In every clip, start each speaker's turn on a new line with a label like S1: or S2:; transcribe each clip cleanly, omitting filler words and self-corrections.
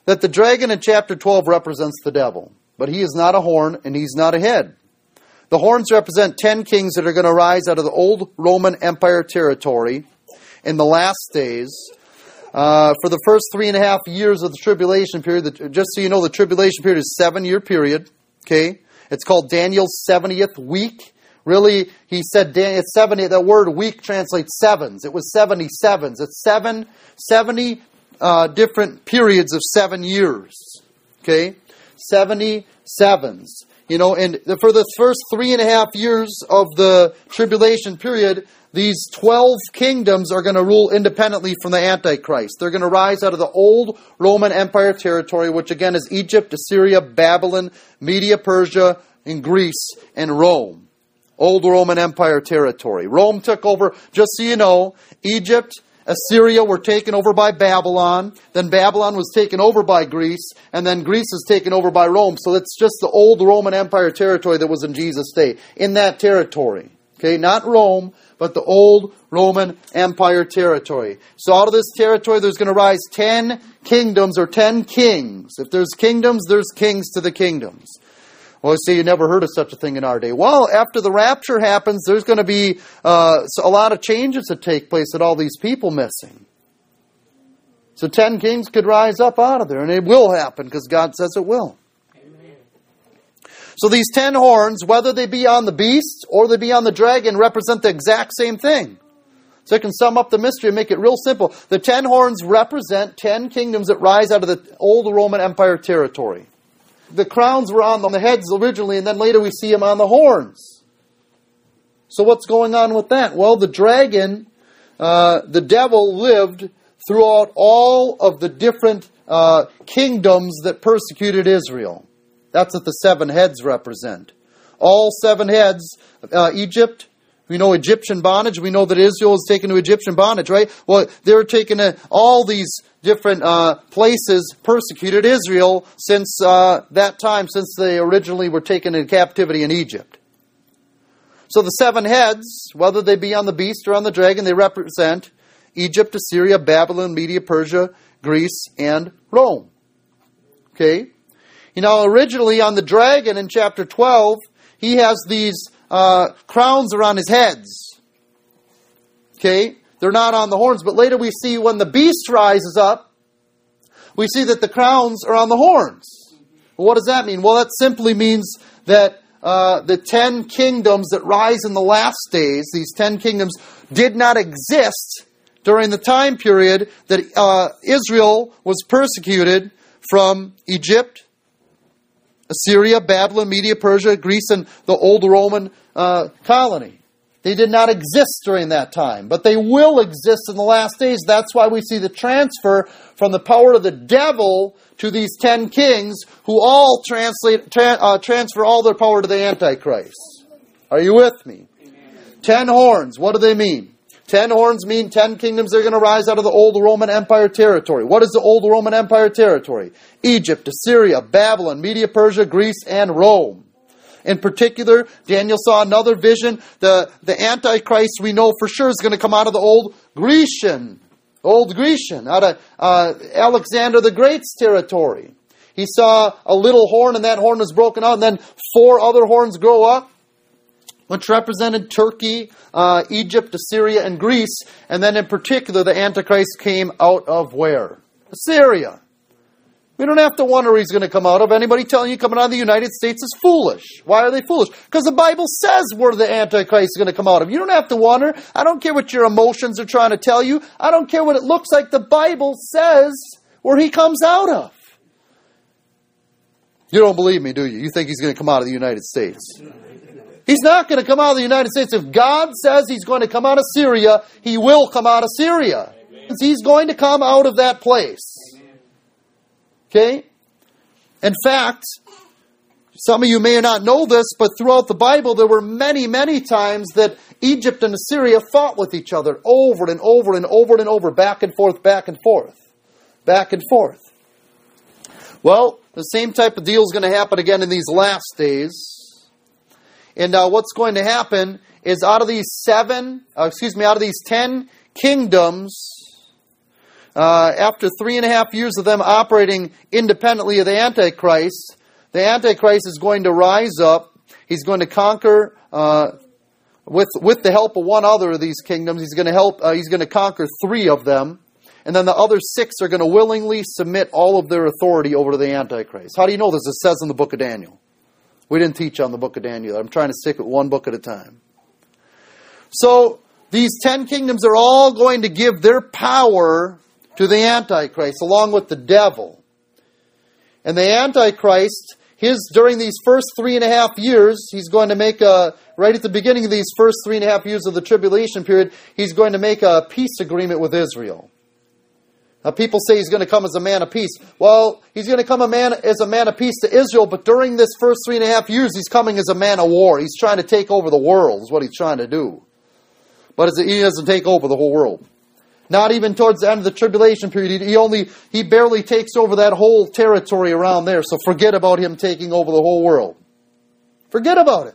S1: that the dragon in chapter 12 represents the devil. But he is not a horn and he's not a head. The horns represent 10 kings that are going to rise out of the old Roman Empire territory in the last days. For the first 3.5 years of the tribulation period, just so you know, the tribulation period is a 7-year period. Okay, it's called Daniel's 70th week. Really, he said it's 70. That word "week" translates sevens. It was 77s. It's 70 different periods of 7 years. Okay, 77s. You know, and for the first 3.5 years of the tribulation period, these 12 kingdoms are going to rule independently from the Antichrist. They're going to rise out of the old Roman Empire territory, which again is Egypt, Assyria, Babylon, Media, Persia, and Greece, and Rome. Old Roman Empire territory. Rome took over, just so you know, Egypt, Assyria were taken over by Babylon. Then Babylon was taken over by Greece. And then Greece is taken over by Rome. So it's just the old Roman Empire territory that was in Jesus' day. In that territory. Okay, not Rome, but the old Roman Empire territory. So out of this territory there's going to rise 10 kingdoms or 10 kings. If there's kingdoms, there's kings to the kingdoms. Well, you say you never heard of such a thing in our day. Well, after the rapture happens, there's going to be a lot of changes that take place with all these people missing. So 10 kings could rise up out of there, and it will happen because God says it will. Amen. So these 10 horns, whether they be on the beast or they be on the dragon, represent the exact same thing. So I can sum up the mystery and make it real simple. The 10 horns represent 10 kingdoms that rise out of the old Roman Empire territory. The crowns were on the heads originally, and then later we see them on the horns. So what's going on with that? Well, the dragon, the devil, lived throughout all of the different kingdoms that persecuted Israel. That's what the 7 heads represent. All 7 heads, Egypt, we know Egyptian bondage. We know that Israel was taken to Egyptian bondage, right? Well, they were taken to all these different places, persecuted Israel since that time, since they originally were taken into captivity in Egypt. So the 7 heads, whether they be on the beast or on the dragon, they represent Egypt, Assyria, Babylon, Media, Persia, Greece, and Rome. Okay? You know, originally on the dragon in chapter 12, he has these crowns around his heads. Okay? They're not on the horns, but later we see when the beast rises up, we see that the crowns are on the horns. Well, what does that mean? Well, that simply means that the 10 kingdoms that rise in the last days, these 10 kingdoms, did not exist during the time period that Israel was persecuted from Egypt, Assyria, Babylon, Media, Persia, Greece, and the old Roman colony. They did not exist during that time, but they will exist in the last days. That's why we see the transfer from the power of the devil to these 10 kings who all transfer all their power to the Antichrist. Are you with me? 10 horns, what do they mean? 10 horns mean 10 kingdoms that are going to rise out of the old Roman Empire territory. What is the old Roman Empire territory? Egypt, Assyria, Babylon, Media, Persia, Greece, and Rome. In particular, Daniel saw another vision. The Antichrist, we know for sure, is going to come out of the old Grecian, out of Alexander the Great's territory. He saw a little horn, and that horn was broken out, and then 4 other horns grow up, which represented Turkey, Egypt, Assyria, and Greece. And then in particular, the Antichrist came out of where? Assyria. We don't have to wonder where he's going to come out of. Anybody telling you coming out of the United States is foolish. Why are they foolish? Because the Bible says where the Antichrist is going to come out of. You don't have to wonder. I don't care what your emotions are trying to tell you. I don't care what it looks like. The Bible says where he comes out of. You don't believe me, do you? You think he's going to come out of the United States. He's not going to come out of the United States. If God says he's going to come out of Syria, he will come out of Syria. He's going to come out of that place. Okay? In fact, some of you may not know this, but throughout the Bible there were many, many times that Egypt and Assyria fought with each other over and over and over and over, back and forth, back and forth, back and forth. Well, the same type of deal is going to happen again in these last days. And what's going to happen is out of these 10 kingdoms, after 3.5 years of them operating independently of the Antichrist is going to rise up. He's going to conquer with the help of one other of these kingdoms. He's going to conquer 3 of them. And then the other 6 are going to willingly submit all of their authority over to the Antichrist. How do you know this? It says in the book of Daniel. We didn't teach on the book of Daniel. I'm trying to stick with one book at a time. So these 10 kingdoms are all going to give their power to the Antichrist, along with the devil. And the Antichrist, during these first 3.5 years, he's going to make right at the beginning of these first 3.5 years of the tribulation period, he's going to make a peace agreement with Israel. Now, people say he's going to come as a man of peace. Well, he's going to come as a man of peace to Israel, but during this first 3.5 years, he's coming as a man of war. He's trying to take over the world, is what he's trying to do. But he doesn't take over the whole world. Not even towards the end of the tribulation period. He barely takes over that whole territory around there. So forget about him taking over the whole world. Forget about it.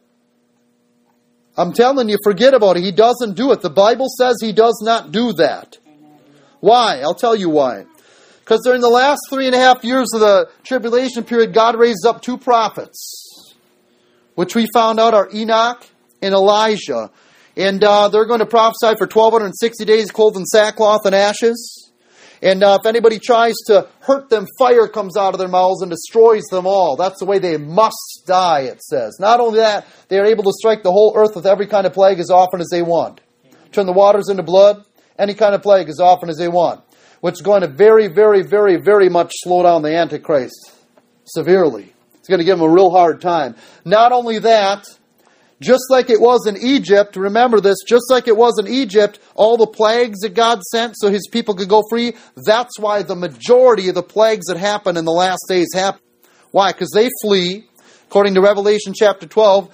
S1: I'm telling you, forget about it. He doesn't do it. The Bible says he does not do that. Why? I'll tell you why. Because during the last 3.5 years of the tribulation period, God raised up 2 prophets, which we found out are Enoch and Elijah. And they're going to prophesy for 1,260 days, clothed in sackcloth and ashes. And if anybody tries to hurt them, fire comes out of their mouths and destroys them all. That's the way they must die, it says. Not only that, they are able to strike the whole earth with every kind of plague as often as they want. Turn the waters into blood. Any kind of plague as often as they want. Which is going to very, very, very, very much slow down the Antichrist severely. It's going to give him a real hard time. Not only that, just like it was in Egypt, remember this, just like it was in Egypt, all the plagues that God sent so his people could go free, that's why the majority of the plagues that happen in the last days happen. Why? Because they flee, according to Revelation chapter 12,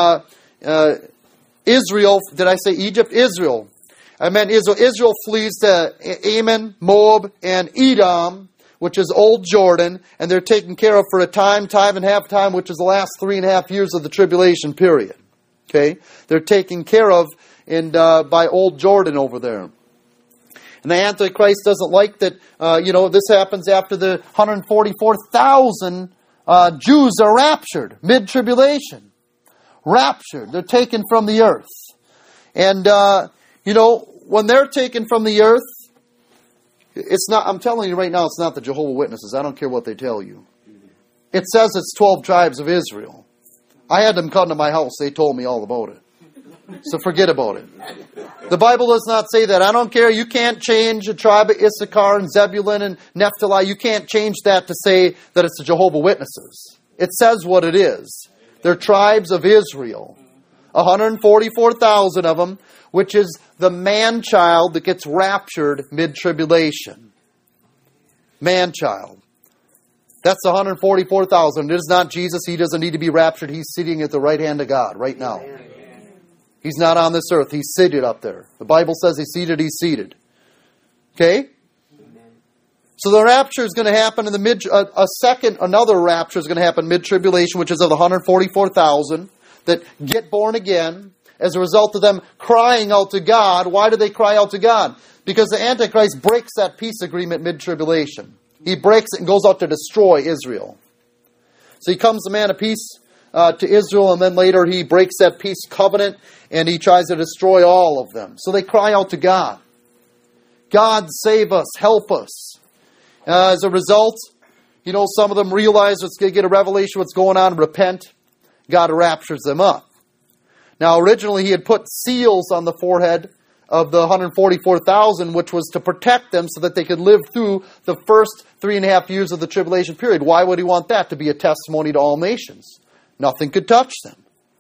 S1: Israel, did I say Egypt? Israel. I meant Israel. Israel flees to Ammon, Moab, and Edom, which is Old Jordan, and they're taken care of for a time and half time, which is the last 3.5 years of the tribulation period. Okay? They're taken care of by Old Jordan over there. And the Antichrist doesn't like that, this happens after the 144,000 Jews are raptured, mid-tribulation. Raptured. They're taken from the earth. And, when they're taken from the earth, it's not, I'm telling you right now, it's not the Jehovah's Witnesses. I don't care what they tell you. It says it's 12 tribes of Israel. I had them come to my house. They told me all about it. So forget about it. The Bible does not say that. I don't care. You can't change the tribe of Issachar and Zebulun and Naphtali. You can't change that to say that it's the Jehovah's Witnesses. It says what it is. They're tribes of Israel. 144,000 of them, which is the man-child that gets raptured mid-tribulation. Man-child. That's 144,000. It is not Jesus. He doesn't need to be raptured. He's sitting at the right hand of God right now. He's not on this earth. He's seated up there. The Bible says he's seated. Okay? So the rapture is going to happen in the another rapture is going to happen mid-tribulation, which is of the 144,000 that get born again as a result of them crying out to God. Why do they cry out to God? Because the Antichrist breaks that peace agreement mid-tribulation. He breaks it and goes out to destroy Israel. So he comes a man of peace to Israel, and then later he breaks that peace covenant and he tries to destroy all of them. So they cry out to God. God, save us, help us. As a result, some of them realize they get a revelation what's going on, repent. God raptures them up. Now, originally he had put seals on the forehead of the 144,000, which was to protect them so that they could live through the first 3.5 years of the tribulation period. Why would he want that? To be a testimony to all nations. Nothing could touch them.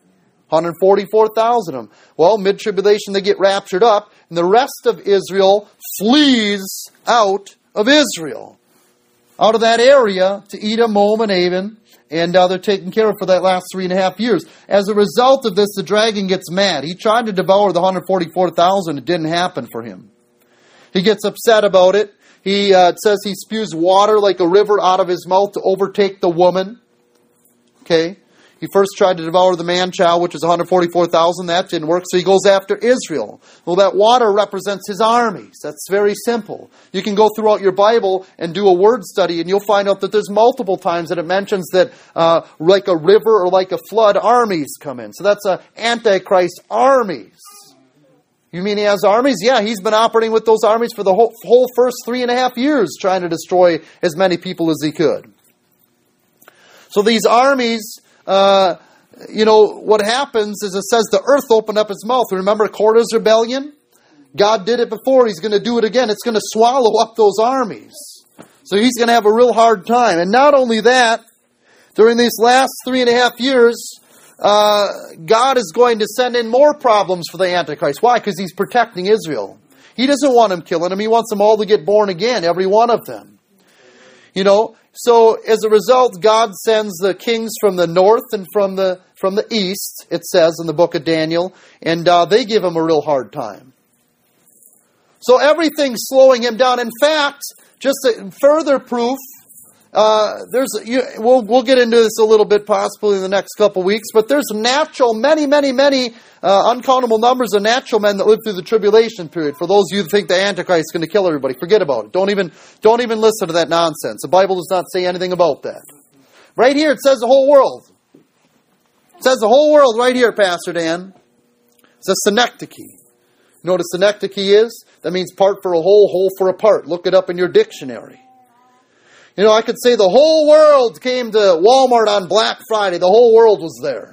S1: 144,000 of them. Well, mid-tribulation they get raptured up, and the rest of Israel flees out of Israel. Out of that area to Edom, Moab, and Ammon, and they're taken care of for that last 3.5 years. As a result of this, the dragon gets mad. He tried to devour the 144,000. It didn't happen for him. He gets upset about it. It says he spews water like a river out of his mouth to overtake the woman. Okay? He first tried to devour the man-child, which is 144,000. That didn't work, so he goes after Israel. Well, that water represents his armies. That's very simple. You can go throughout your Bible and do a word study, and you'll find out that there's multiple times that it mentions that like a river or like a flood, armies come in. So that's an Antichrist armies. You mean he has armies? Yeah, he's been operating with those armies for the whole first 3.5 years, trying to destroy as many people as he could. So these armies... what happens is it says the earth opened up its mouth. Remember Korah's rebellion? God did it before. He's going to do it again. It's going to swallow up those armies. So he's going to have a real hard time. And not only that, during these last 3.5 years, God is going to send in more problems for the Antichrist. Why? Because he's protecting Israel. He doesn't want them killing them. He wants them all to get born again, every one of them. So as a result, God sends the kings from the north and from the east, it says in the book of Daniel, and they give him a real hard time. So everything's slowing him down. In fact, just a further proof, we'll get into this a little bit possibly in the next couple weeks, but there's many uncountable numbers of natural men that live through the tribulation period. For those of you who think the Antichrist is going to kill everybody, forget about it. Don't even listen to that nonsense. The Bible does not say anything about that. Right here, it says the whole world. It says the whole world right here, Pastor Dan. It says synecdoche. You know what a synecdoche is? That means part for a whole for a part. Look it up in your dictionary. I could say the whole world came to Walmart on Black Friday. The whole world was there.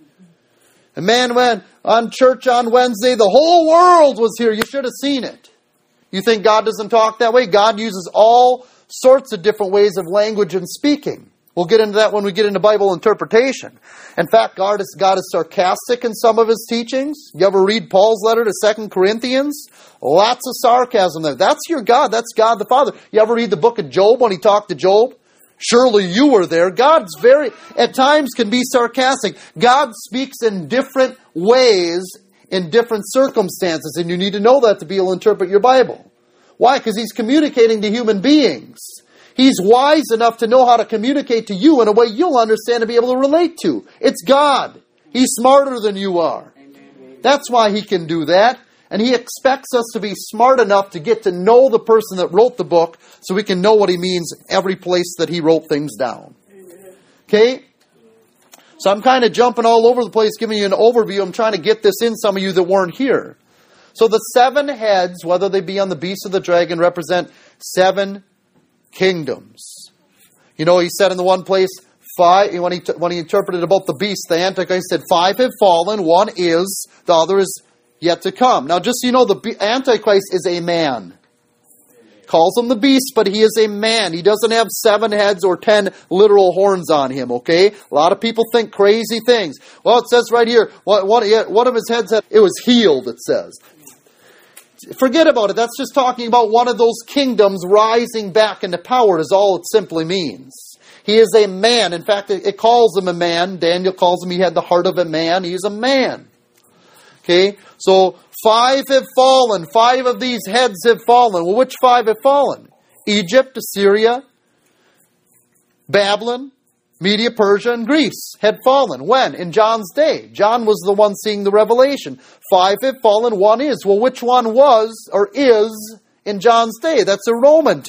S1: A man went on church on Wednesday. The whole world was here. You should have seen it. You think God doesn't talk that way? God uses all sorts of different ways of language and speaking. We'll get into that when we get into Bible interpretation. In fact, God is sarcastic in some of his teachings. You ever read Paul's letter to 2 Corinthians? Lots of sarcasm there. That's your God. That's God the Father. You ever read the book of Job when he talked to Job? Surely you were there. God's at times can be sarcastic. God speaks in different ways, in different circumstances, and you need to know that to be able to interpret your Bible. Why? Because he's communicating to human beings. He's wise enough to know how to communicate to you in a way you'll understand and be able to relate to. It's God. He's smarter than you are. That's why he can do that. And he expects us to be smart enough to get to know the person that wrote the book so we can know what he means every place that he wrote things down. Okay? So I'm kind of jumping all over the place, giving you an overview. I'm trying to get this in some of you that weren't here. So the 7 heads, whether they be on the beast or the dragon, represent 7 kingdoms. He said in the one place, 5, when he interpreted about the beast, the Antichrist said 5 have fallen, 1 is, the other is yet to come. Now just so you know, the Antichrist is a man. Calls him the beast, but he is a man. He doesn't have 7 heads or 10 literal horns on him, okay? A lot of people think crazy things. Well, it says right here, one of his heads, it was healed, it says. Forget about it. That's just talking about one of those kingdoms rising back into power is all it simply means. He is a man. In fact, it calls him a man. Daniel calls him, he had the heart of a man. He's a man. Okay, so 5 have fallen. 5 of these heads have fallen. Well, which 5 have fallen? Egypt, Assyria, Babylon, Media, Persia, and Greece had fallen. When? In John's day. John was the one seeing the revelation. 5 have fallen, 1 is. Well, which one was or is in John's day? That's a Roman.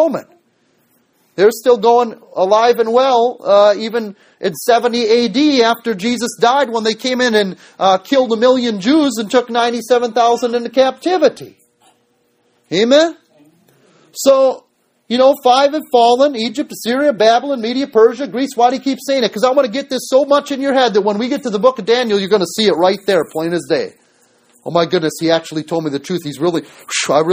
S1: They're still going alive and well, even in 70 AD after Jesus died, when they came in and killed 1 million Jews and took 97,000 into captivity. Amen? So, 5 have fallen: Egypt, Assyria, Babylon, Media, Persia, Greece. Why do you keep saying it? Because I want to get this so much in your head that when we get to the book of Daniel, you're going to see it right there, plain as day. Oh my goodness, he actually told me the truth. He's really, 4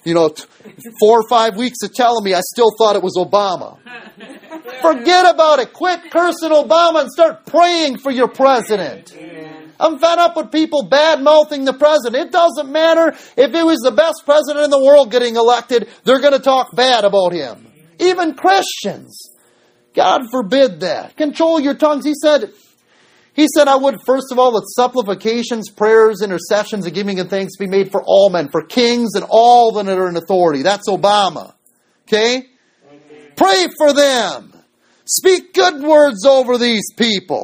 S1: or 5 weeks of telling me, I still thought it was Obama. Forget about it. Quit cursing Obama and start praying for your president. I'm fed up with people bad-mouthing the president. It doesn't matter if it was the best president in the world getting elected, they're going to talk bad about him. Even Christians. God forbid that. Control your tongues. He said, I would, first of all, let supplications, prayers, intercessions, and giving of thanks be made for all men, for kings and all that are in authority. That's Obama. Okay? Pray for them. Speak good words over these people.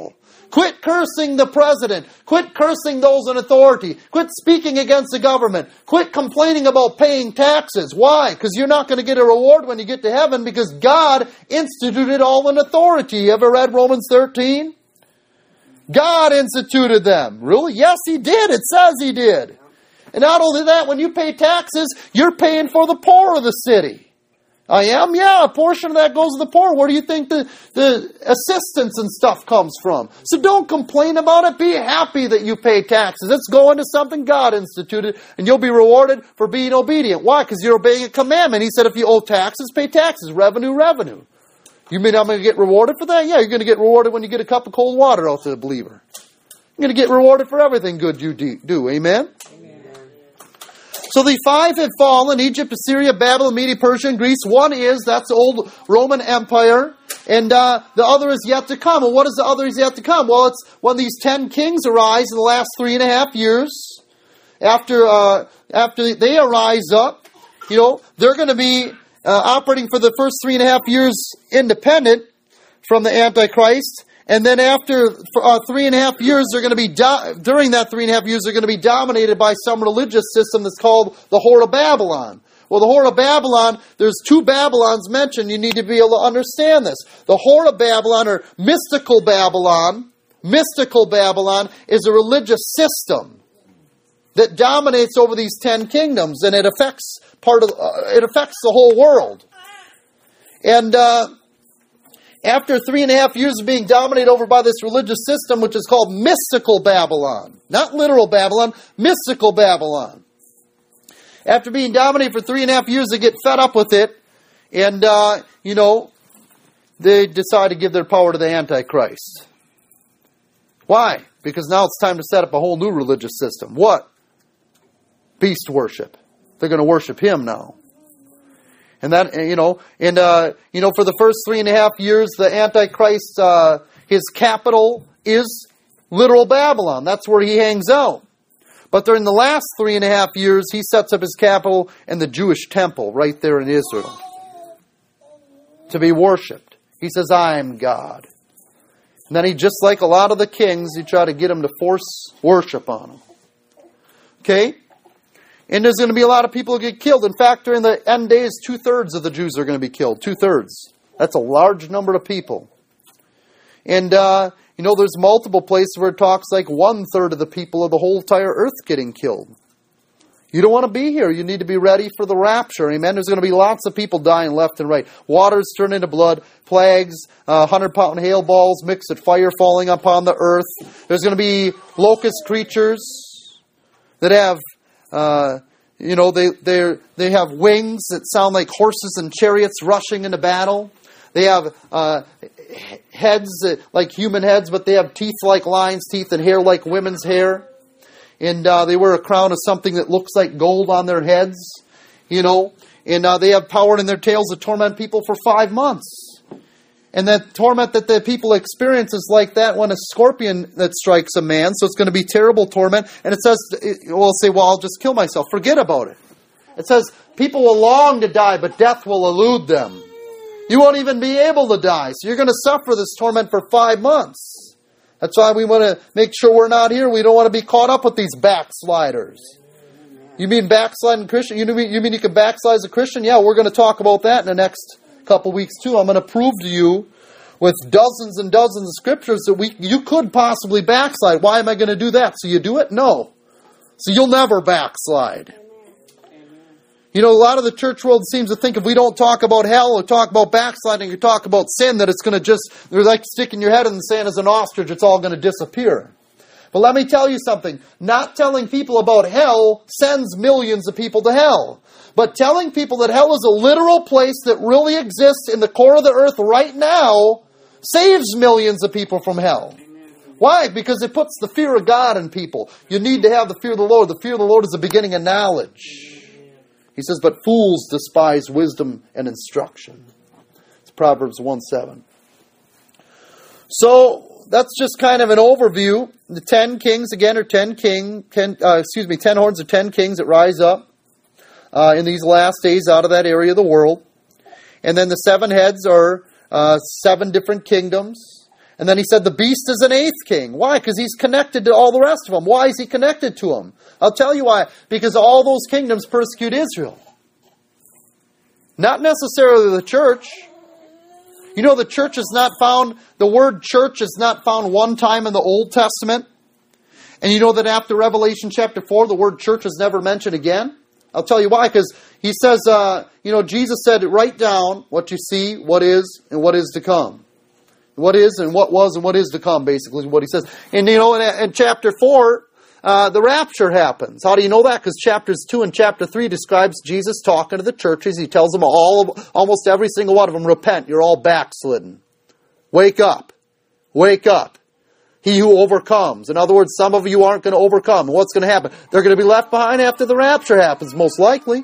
S1: Quit cursing the president. Quit cursing those in authority. Quit speaking against the government. Quit complaining about paying taxes. Why? Because you're not going to get a reward when you get to heaven, because God instituted all in authority. You ever read Romans 13? God instituted them. Really? Yes, He did. It says He did. And not only that, when you pay taxes, you're paying for the poor of the city. I am? Yeah, a portion of that goes to the poor. Where do you think the assistance and stuff comes from? So don't complain about it. Be happy that you pay taxes. It's going to something God instituted, and you'll be rewarded for being obedient. Why? Because you're obeying a commandment. He said if you owe taxes, pay taxes. Revenue, revenue. You mean I'm going to get rewarded for that? Yeah, you're going to get rewarded when you get a cup of cold water out to the believer. You're going to get rewarded for everything good you do. Amen? So the 5 have fallen: Egypt, Assyria, Babylon, Media, Persia, and Greece. One is, that's the old Roman Empire. And the other is yet to come. And what is the other is yet to come? Well, it's when these 10 kings arise in the last 3.5 years. After they arise up, they're going to be operating for the first 3.5 years independent from the Antichrist. And then after 3.5 years, they're going to be during that 3.5 years, they're going to be dominated by some religious system that's called the Whore of Babylon. Well, the Whore of Babylon, there's 2 Babylons mentioned. You need to be able to understand this. The Whore of Babylon, or mystical Babylon is a religious system that dominates over these 10 kingdoms, and it affects the whole world. And after 3.5 years of being dominated over by this religious system, which is called mystical Babylon. Not literal Babylon, mystical Babylon. After being dominated for 3.5 years, they get fed up with it. And, they decide to give their power to the Antichrist. Why? Because now it's time to set up a whole new religious system. What? Beast worship. They're going to worship him now. And that, for the first 3.5 years, the Antichrist, his capital is literal Babylon. That's where he hangs out. But during the last 3.5 years, he sets up his capital in the Jewish temple right there in Israel to be worshipped. He says, I am God. And then he, just like a lot of the kings, he tried to get them to force worship on him. Okay? And there's going to be a lot of people who get killed. In fact, during the end days, 2/3 of the Jews are going to be killed. 2/3. That's a large number of people. And, there's multiple places where it talks like 1/3 of the people of the whole entire earth getting killed. You don't want to be here. You need to be ready for the rapture. Amen. There's going to be lots of people dying left and right. Waters turn into blood. Plagues. 100-pound hail balls mixed with fire falling upon the earth. There's going to be locust creatures that have... they have wings that sound like horses and chariots rushing into battle. They have heads like human heads, but they have teeth like lions' teeth and hair like women's hair. And they wear a crown of something that looks like gold on their heads, And they have power in their tails to torment people for 5 months. And that torment that the people experience is like that when a scorpion that strikes a man. So it's going to be terrible torment. And it says, we'll say, well, I'll just kill myself. Forget about it. It says, people will long to die, but death will elude them. You won't even be able to die. So you're going to suffer this torment for 5 months. That's why we want to make sure we're not here. We don't want to be caught up with these backsliders. You mean backsliding Christian? You mean you can backslide as a Christian? Yeah, we're going to talk about that in the next couple weeks too. I'm going to prove to you with dozens and dozens of scriptures that you could possibly backslide. Why am I going to do that? So you do it? No. So you'll never backslide. A lot of the church world seems to think if we don't talk about hell or talk about backsliding or talk about sin, that it's going to they're like sticking your head in the sand as an ostrich, it's all going to disappear. But let me tell you something. Not telling people about hell sends millions of people to hell. But telling people that hell is a literal place that really exists in the core of the earth right now saves millions of people from hell. Why? Because it puts the fear of God in people. You need to have the fear of the Lord. The fear of the Lord is the beginning of knowledge. He says, but fools despise wisdom and instruction. It's Proverbs 1:7. So that's just kind of an overview. The 10 kings, again, are 10 horns of 10 kings that rise up in these last days out of that area of the world. And then the 7 heads are 7 different kingdoms. And then he said the beast is an eighth king. Why? Because he's connected to all the rest of them. Why is he connected to them? I'll tell you why. Because all those kingdoms persecute Israel. Not necessarily the church. You know, the church is not found, the word church is not found one time in the Old Testament. And you know that after Revelation chapter 4, the word church is never mentioned again? I'll tell you why. Because he says, Jesus said, write down what you see, what is, and what is to come. What is and what was and what is to come, basically, is what he says. And, in chapter 4, the rapture happens. How do you know that? Because chapters 2 and chapter 3 describes Jesus talking to the churches. He tells them almost every single one of them, repent, you're all backslidden. Wake up. Wake up. He who overcomes. In other words, some of you aren't going to overcome. And what's going to happen? They're going to be left behind after the rapture happens, most likely.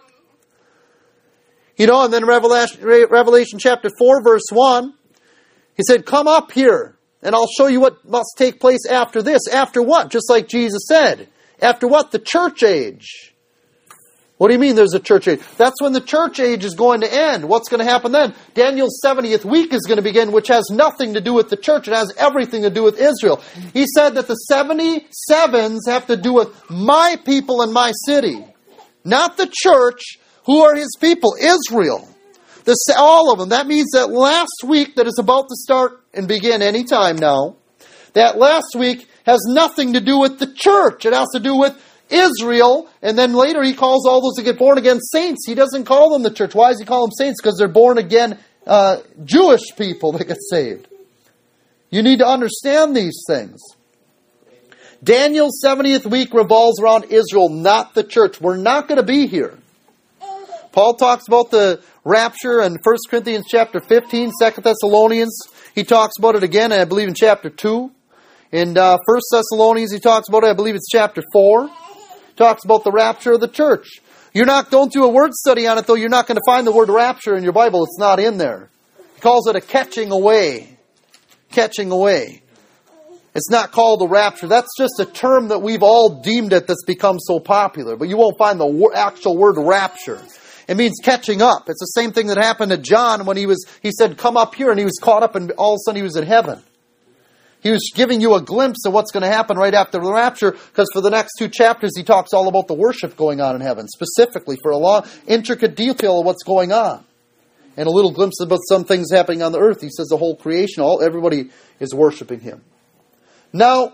S1: And then Revelation chapter 4, verse 1, he said, come up here, and I'll show you what must take place after this. After what? Just like Jesus said. After what? The church age. What do you mean there's a church age? That's when the church age is going to end. What's going to happen then? Daniel's 70th week is going to begin, which has nothing to do with the church. It has everything to do with Israel. He said that the 77s have to do with my people and my city. Not the church. Who are his people? Israel. All of them. That means that last week that is about to start and begin any time now, that last week has nothing to do with the church. It has to do with Israel, and then later he calls all those that get born again saints. He doesn't call them the church. Why does he call them saints? Because they're born again Jewish people that get saved. You need to understand these things. Daniel's 70th week revolves around Israel, not the church. We're not going to be here. Paul talks about the rapture in 1 Corinthians chapter 15, 2 Thessalonians. He talks about it again, I believe, in chapter 2. In 1 Thessalonians, he talks about it, I believe it's chapter 4. Talks about the rapture of the church. You're not going through a word study on it, though. You're not going to find the word rapture in your Bible. It's not in there. He calls it a catching away. Catching away. It's not called a rapture. That's just a term that we've all deemed it that's become so popular. But you won't find the actual word rapture. It means catching up. It's the same thing that happened to John when he said, come up here, and he was caught up, and all of a sudden he was in heaven. He was giving you a glimpse of what's going to happen right after the rapture, because for the next 2 chapters he talks all about the worship going on in heaven, specifically for a long, intricate detail of what's going on. And a little glimpse about some things happening on the earth. He says the whole creation, everybody is worshiping him. Now,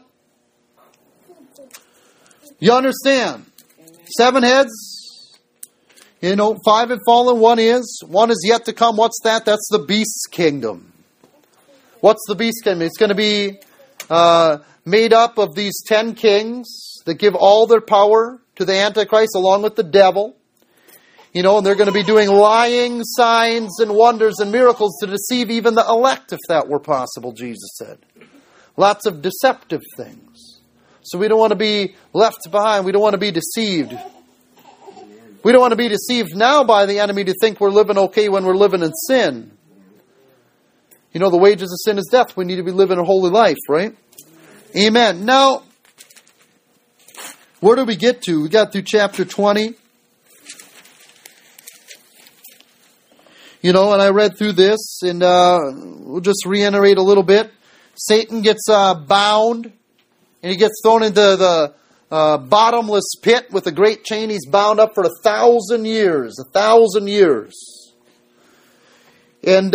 S1: you understand, 7 heads, 5 have fallen, 1 is yet to come. What's that? That's the beast's kingdom. What's the beast kingdom? It's going to be made up of these 10 kings that give all their power to the Antichrist along with the devil. And they're going to be doing lying signs and wonders and miracles to deceive even the elect, if that were possible, Jesus said. Lots of deceptive things. So we don't want to be left behind. We don't want to be deceived. We don't want to be deceived now by the enemy to think we're living okay when we're living in sin. The wages of sin is death. We need to be living a holy life, right? Amen. Now, where do we get to? We got through chapter 20. And I read through this, and we'll just reiterate a little bit. Satan gets bound, and he gets thrown into the bottomless pit with a great chain. He's bound up for 1,000 years. 1,000 years. And,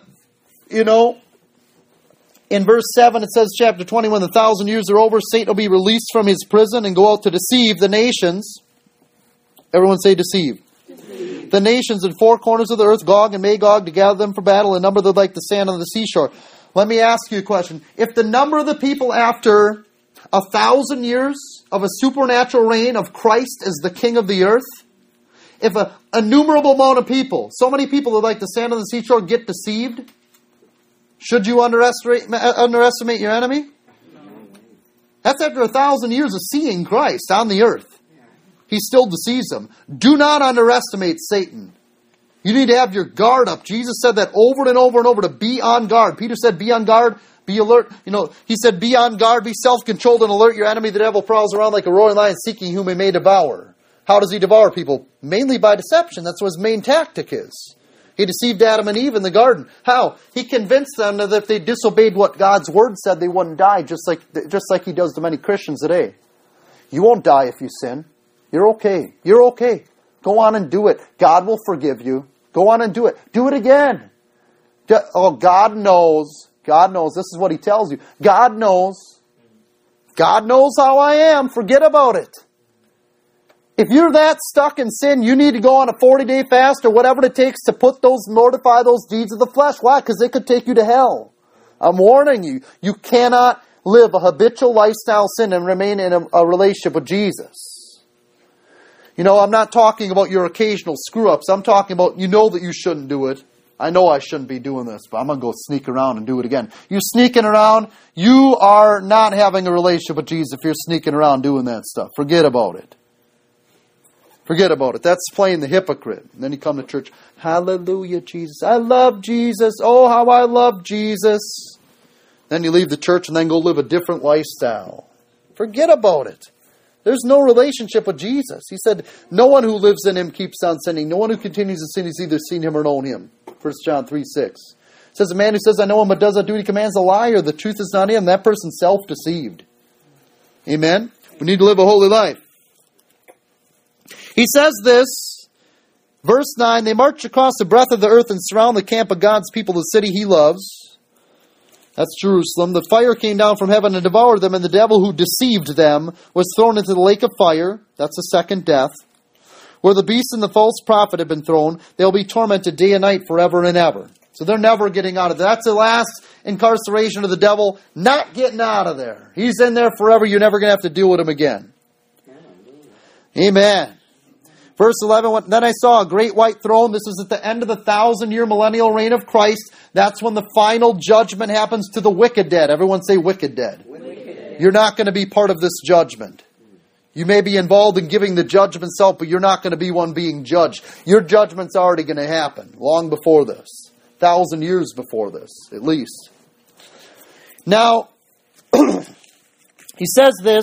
S1: in verse 7 it says, chapter 20, when the 1,000 years are over, Satan will be released from his prison and go out to deceive the nations. Everyone say deceive. The nations in 4 corners of the earth, Gog and Magog, to gather them for battle, and number them like the sand on the seashore. Let me ask you a question. If the number of the people after 1,000 years of a supernatural reign of Christ as the King of the earth, if an innumerable amount of people, so many people that like the sand on the seashore, get deceived, should you underestimate your enemy? That's after 1,000 years of seeing Christ on the earth. He still deceives them. Do not underestimate Satan. You need to have your guard up. Jesus said that over and over and over, to be on guard. Peter said, be on guard, be alert. He said, be on guard, be self-controlled, and alert your enemy. The devil prowls around like a roaring lion, seeking whom he may devour. How does he devour people? Mainly by deception. That's what his main tactic is. He deceived Adam and Eve in the garden. How? He convinced them that if they disobeyed what God's word said, they wouldn't die, just like he does to many Christians today. You won't die if you sin. You're okay. You're okay. Go on and do it. God will forgive you. Go on and do it. Do it again. Oh, God knows. God knows. This is what he tells you. God knows. God knows how I am. Forget about it. If you're that stuck in sin, you need to go on a 40-day fast or whatever it takes to mortify those deeds of the flesh. Why? Because they could take you to hell. I'm warning you. You cannot live a habitual lifestyle sin and remain in a relationship with Jesus. You know, I'm not talking about your occasional screw-ups. I'm talking about, you know that you shouldn't do it. I know I shouldn't be doing this, but I'm going to go sneak around and do it again. You sneaking around, you are not having a relationship with Jesus if you're sneaking around doing that stuff. Forget about it. Forget about it. That's playing the hypocrite. And then you come to church, hallelujah, Jesus. I love Jesus. Oh, how I love Jesus. Then you leave the church and then go live a different lifestyle. Forget about it. There's no relationship with Jesus. He said, no one who lives in him keeps on sinning. No one who continues to sin has either seen him or known him. 1 John 3:6. It says, a man who says, I know him but does not do what he commands a liar. The truth is not in him. That person's self-deceived. Amen? We need to live a holy life. He says this, verse 9, they march across the breadth of the earth and surround the camp of God's people, the city he loves. That's Jerusalem. The fire came down from heaven and devoured them, and the devil who deceived them was thrown into the lake of fire. That's the second death. Where the beast and the false prophet have been thrown, they'll be tormented day and night forever and ever. So they're never getting out of there. That's the last incarceration of the devil, not getting out of there. He's in there forever. You're never going to have to deal with him again. Amen. Verse 11, then I saw a great white throne. This is at the end of the 1,000-year millennial reign of Christ. That's when the final judgment happens to the wicked dead. Everyone say wicked dead. Wicked dead. You're not going to be part of this judgment. You may be involved in giving the judgment itself, but you're not going to be one being judged. Your judgment's already going to happen long before this. 1,000 years before this, at least. Now, he says this,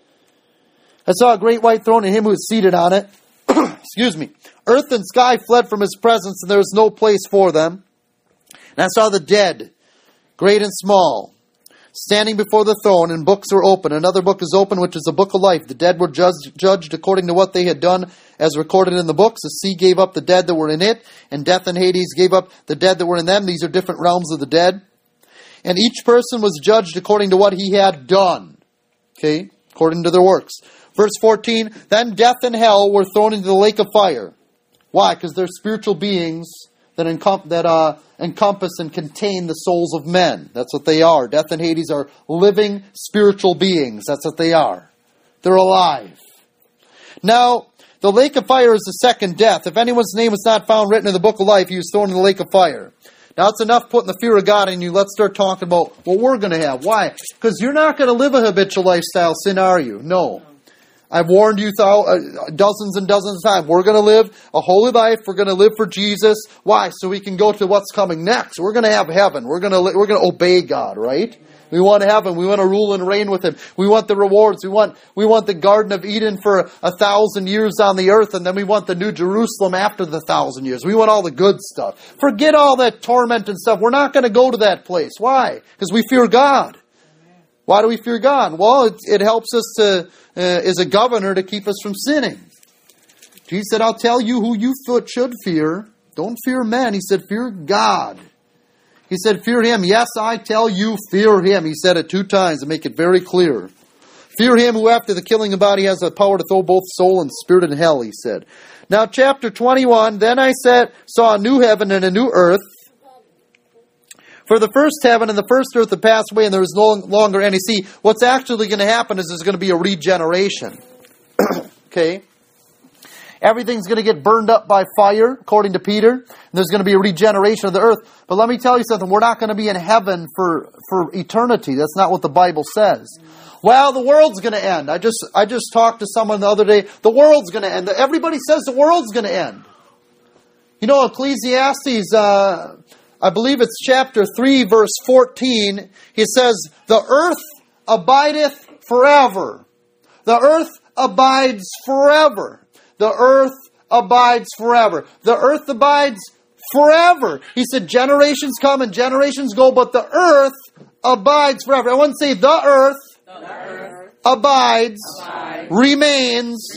S1: I saw a great white throne and him who was seated on it. Excuse me. Earth and sky fled from his presence, and there was no place for them. And I saw the dead, great and small, standing before the throne, and books were open. Another book is open, which is the book of life. The dead were judged according to what they had done, as recorded in the books. The sea gave up the dead that were in it, and death and Hades gave up the dead that were in them. These are different realms of the dead. And each person was judged according to what he had done. Okay? According to their works. Verse 14, then death and hell were thrown into the lake of fire. Why? Because they're spiritual beings that encompass and contain the souls of men. That's what they are. Death and Hades are living spiritual beings. That's what they are. They're alive. Now, the lake of fire is the second death. If anyone's name is not found written in the book of life, he was thrown in the lake of fire. Now, it's enough putting the fear of God in you. Let's start talking about what we're going to have. Why? Because you're not going to live a habitual lifestyle sin, are you? No. I've warned you dozens and dozens of times. We're going to live a holy life. We're going to live for Jesus. Why? So we can go to what's coming next. We're going to have heaven. We're going to obey God, right? We want heaven. We want to rule and reign with Him. We want the rewards. We want the Garden of Eden for 1,000 years on the earth, and then we want the New Jerusalem after the 1,000 years. We want all the good stuff. Forget all that torment and stuff. We're not going to go to that place. Why? Because we fear God. Why do we fear God? Well, it helps us to, as a governor, to keep us from sinning. Jesus said, I'll tell you who you should fear. Don't fear men. He said, fear God. He said, fear Him. Yes, I tell you, fear Him. He said it 2 times to make it very clear. Fear Him who after the killing of the body has the power to throw both soul and spirit in hell, he said. Now, chapter 21, then I saw a new heaven and a new earth. For the first heaven and the first earth have passed away, and there is no longer any sea. What's actually going to happen is there's going to be a regeneration. Okay? Everything's going to get burned up by fire, according to Peter. And there's going to be a regeneration of the earth. But let me tell you something. We're not going to be in heaven for eternity. That's not what the Bible says. Well, the world's going to end. I just talked to someone the other day. The world's going to end. Everybody says the world's going to end. You know, Ecclesiastes, I believe it's chapter 3, verse 14. He says, the earth abideth forever. The earth abides forever. The earth abides forever. The earth abides Forever. He said, generations come and generations go, but the earth abides forever. I wouldn't say the earth abides, remains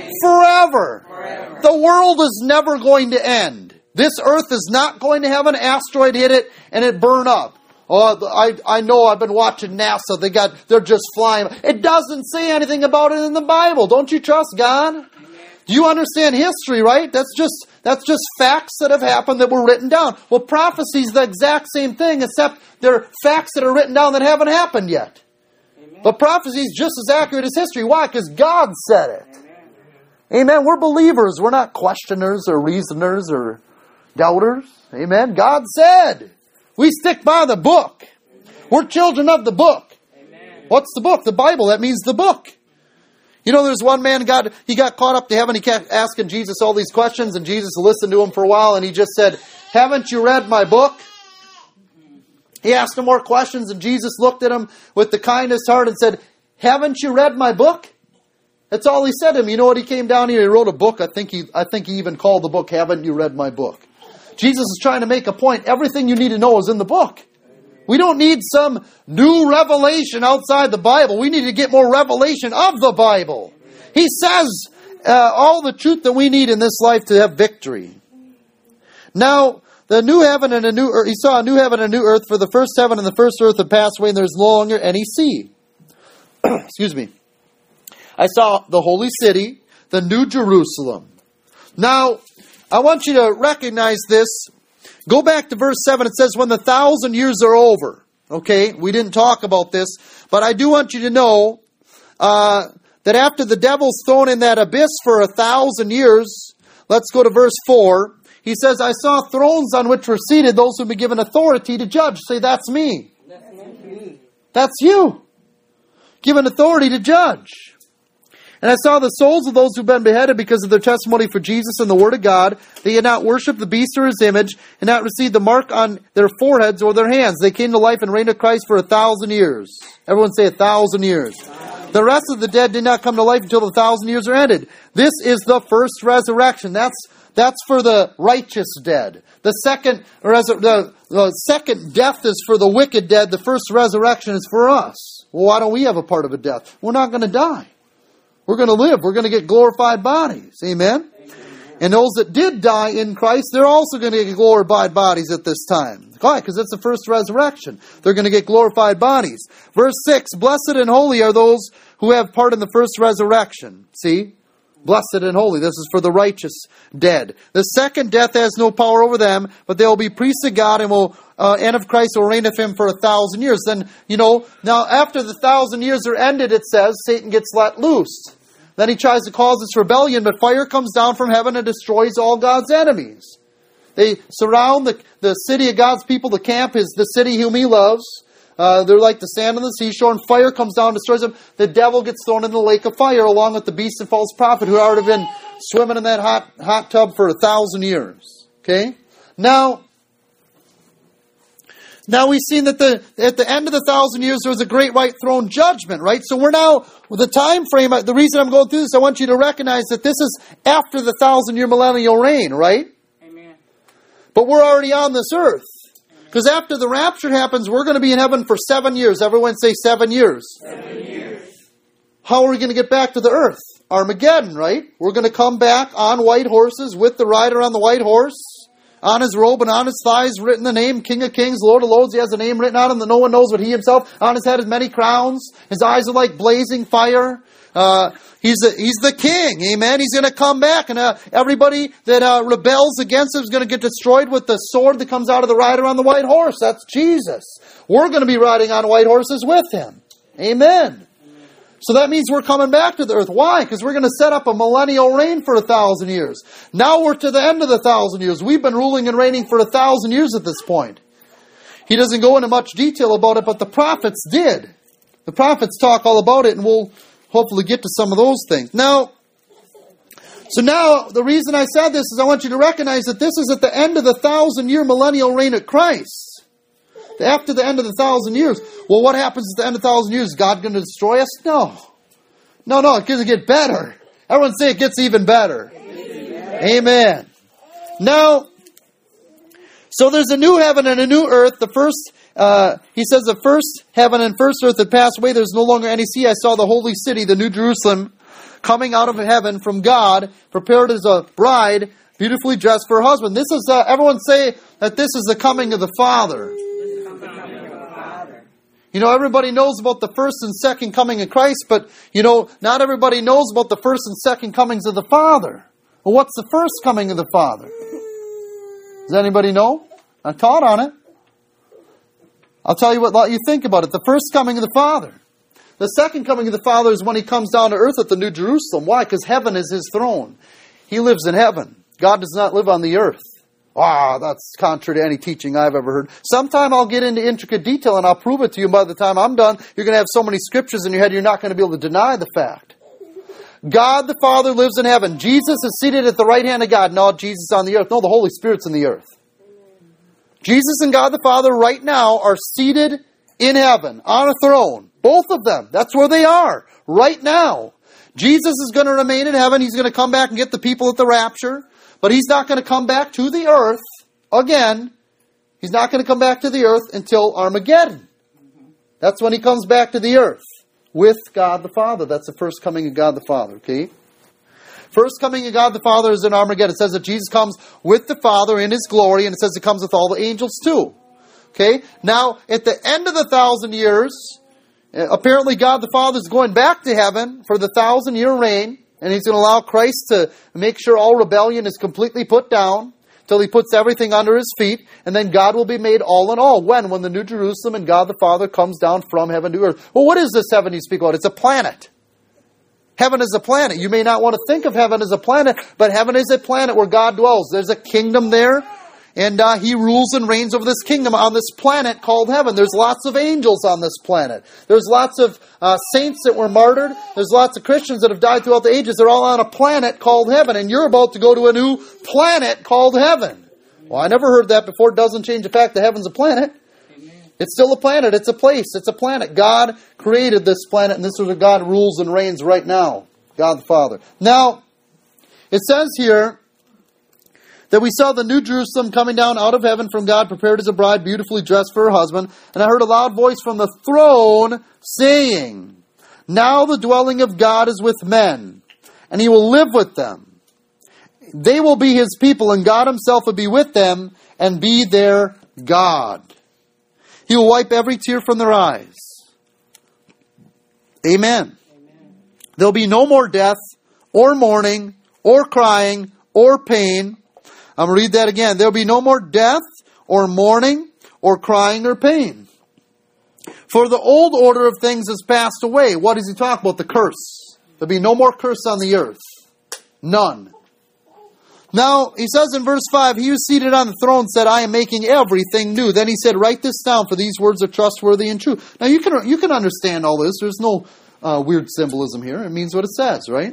S1: forever. The world is never going to end. This earth is not going to have an asteroid hit it and it burn up. Oh, I know, I've been watching NASA. They're just flying. It doesn't say anything about it in the Bible. Don't you trust God? Do you understand history, right? That's just facts that have happened that were written down. Well, prophecy is the exact same thing, except they're facts that are written down that haven't happened yet. Amen. But prophecy is just as accurate as history. Why? Because God said it. Amen. We're believers. We're not questioners or reasoners or doubters. Amen. God said. We stick by the book. We're children of the book. Amen. What's the book? The Bible. That means the book. You know, there's one man, he got caught up to heaven. He kept asking Jesus all these questions, and Jesus listened to him for a while, and he just said, haven't you read my book? He asked him more questions, and Jesus looked at him with the kindest heart and said, haven't you read my book? That's all he said to him. You know what? He came down here, he wrote a book. I think he even called the book, Haven't You Read My Book? Jesus is trying to make a point. Everything you need to know is in the book. We don't need some new revelation outside the Bible. We need to get more revelation of the Bible. He says all the truth that we need in this life to have victory. Now, the new heaven and a new earth, he saw a new heaven and a new earth, for the first heaven and the first earth have passed away, and there's no longer any sea. Excuse me. I saw the holy city, the new Jerusalem. Now, I want you to recognize this. Go back to verse 7. It says, when the 1,000 years are over. Okay, we didn't talk about this, but I do want you to know that after the devil's thrown in that abyss for 1,000 years, let's go to verse 4. He says, I saw thrones on which were seated those who have been given authority to judge. Say, that's me. That's you. Given authority to judge. And I saw the souls of those who've been beheaded because of their testimony for Jesus and the Word of God. They had not worshipped the beast or his image, and not received the mark on their foreheads or their hands. They came to life and reigned with Christ for 1,000 years. Everyone say 1,000 years. The rest of the dead did not come to life until the 1,000 years are ended. This is the first resurrection. That's for the righteous dead. The second death is for the wicked dead. The first resurrection is for us. Well, why don't we have a part of a death? We're not going to die. We're going to live. We're going to get glorified bodies. Amen? And those that did die in Christ, they're also going to get glorified bodies at this time. Why? Because it's the first resurrection. They're going to get glorified bodies. Verse 6, blessed and holy are those who have part in the first resurrection. See? Blessed and holy. This is for the righteous dead. The second death has no power over them, but they will be priests of God and of Christ will reign with him for 1,000 years. Then, now after the 1,000 years are ended, it says, Satan gets let loose. Then he tries to cause this rebellion, but fire comes down from heaven and destroys all God's enemies. They surround the city of God's people. The camp is the city whom he loves. They're like the sand on the seashore, and fire comes down and destroys them. The devil gets thrown in the lake of fire along with the beast and false prophet who had already been swimming in that hot tub for 1,000 years. Okay? Now we've seen that at the end of the 1,000 years there was a great white throne judgment, right? So we're now, with the time frame, the reason I'm going through this, I want you to recognize that this is after the 1,000-year millennial reign, right? Amen. But we're already on this earth. Because after the rapture happens, we're going to be in heaven for 7 years. Everyone say 7 years. 7 years. How are we going to get back to the earth? Armageddon, right? We're going to come back on white horses with the rider on the white horse. On his robe and on his thighs written the name, King of Kings, Lord of Lords. He has a name written on him that no one knows but he himself. On his head is many crowns. His eyes are like blazing fire. He's the king. Amen. He's going to come back, and everybody that rebels against him is going to get destroyed with the sword that comes out of the rider on the white horse. That's Jesus. We're going to be riding on white horses with him. Amen. So that means we're coming back to the earth. Why? Because we're going to set up a millennial reign for 1,000 years. Now we're to the end of the 1,000 years. We've been ruling and reigning for 1,000 years at this point. He doesn't go into much detail about it, but the prophets did. The prophets talk all about it, and we'll hopefully get to some of those things. Now, the reason I said this is I want you to recognize that this is at the end of the 1,000-year millennial reign of Christ. After the end of the 1,000 years. Well, what happens at the end of 1,000 years? Is God going to destroy us? No. It doesn't get better. Everyone say it gets even better. Amen. Now, So there's a new heaven and a new earth. The first, he says, the first heaven and first earth had passed away. There's no longer any sea. I saw the holy city, the new Jerusalem, coming out of heaven from God, prepared as a bride, beautifully dressed for her husband. This is, everyone say that this is the coming of the Father. You know, everybody knows about the first and second coming of Christ, but, you know, not everybody knows about the first and second comings of the Father. Well, what's the first coming of the Father? Does anybody know? I taught on it. I'll tell you what you think about it. The first coming of the Father. The second coming of the Father is when He comes down to earth at the New Jerusalem. Why? Because heaven is His throne. He lives in heaven. God does not live on the earth. That's contrary to any teaching I've ever heard. Sometime I'll get into intricate detail and I'll prove it to you. And by the time I'm done, you're going to have so many scriptures in your head you're not going to be able to deny the fact. God the Father lives in heaven. Jesus is seated at the right hand of God. No, Jesus is on the earth. No, the Holy Spirit's in the earth. Jesus and God the Father right now are seated in heaven on a throne. Both of them. That's where they are right now. Jesus is going to remain in heaven. He's going to come back and get the people at the rapture. But He's not going to come back to the earth again. He's not going to come back to the earth until Armageddon. That's when He comes back to the earth with God the Father. That's the first coming of God the Father, okay? First coming of God the Father is in Armageddon. It says that Jesus comes with the Father in His glory, and it says He comes with all the angels too. Okay? Now, at the end of the 1,000 years, apparently God the Father is going back to heaven for the 1,000-year reign. And He's going to allow Christ to make sure all rebellion is completely put down till He puts everything under His feet. And then God will be made all in all. When? When the New Jerusalem and God the Father comes down from heaven to earth. Well, what is this heaven you speak about? It's a planet. Heaven is a planet. You may not want to think of heaven as a planet, but heaven is a planet where God dwells. There's a kingdom there. And He rules and reigns over this kingdom on this planet called heaven. There's lots of angels on this planet. There's lots of saints that were martyred. There's lots of Christians that have died throughout the ages. They're all on a planet called heaven. And you're about to go to a new planet called heaven. Well, I never heard that before. It doesn't change the fact that heaven's a planet. It's still a planet. It's a place. It's a planet. God created this planet, and this is where God rules and reigns right now. God the Father. Now, it says here that we saw the New Jerusalem coming down out of heaven from God, prepared as a bride, beautifully dressed for her husband. And I heard a loud voice from the throne saying, "Now the dwelling of God is with men, and He will live with them. They will be His people, and God Himself will be with them and be their God. He will wipe every tear from their eyes." Amen. There'll be no more death, or mourning, or crying, or pain. I'm going to read that again. There'll be no more death, or mourning, or crying, or pain. For the old order of things has passed away. What does he talk about? The curse. There'll be no more curse on the earth. None. Now, he says in verse 5, "He who is seated on the throne said, I am making everything new." Then he said, "Write this down, for these words are trustworthy and true." Now, you can understand all this. There's no weird symbolism here. It means what it says, right?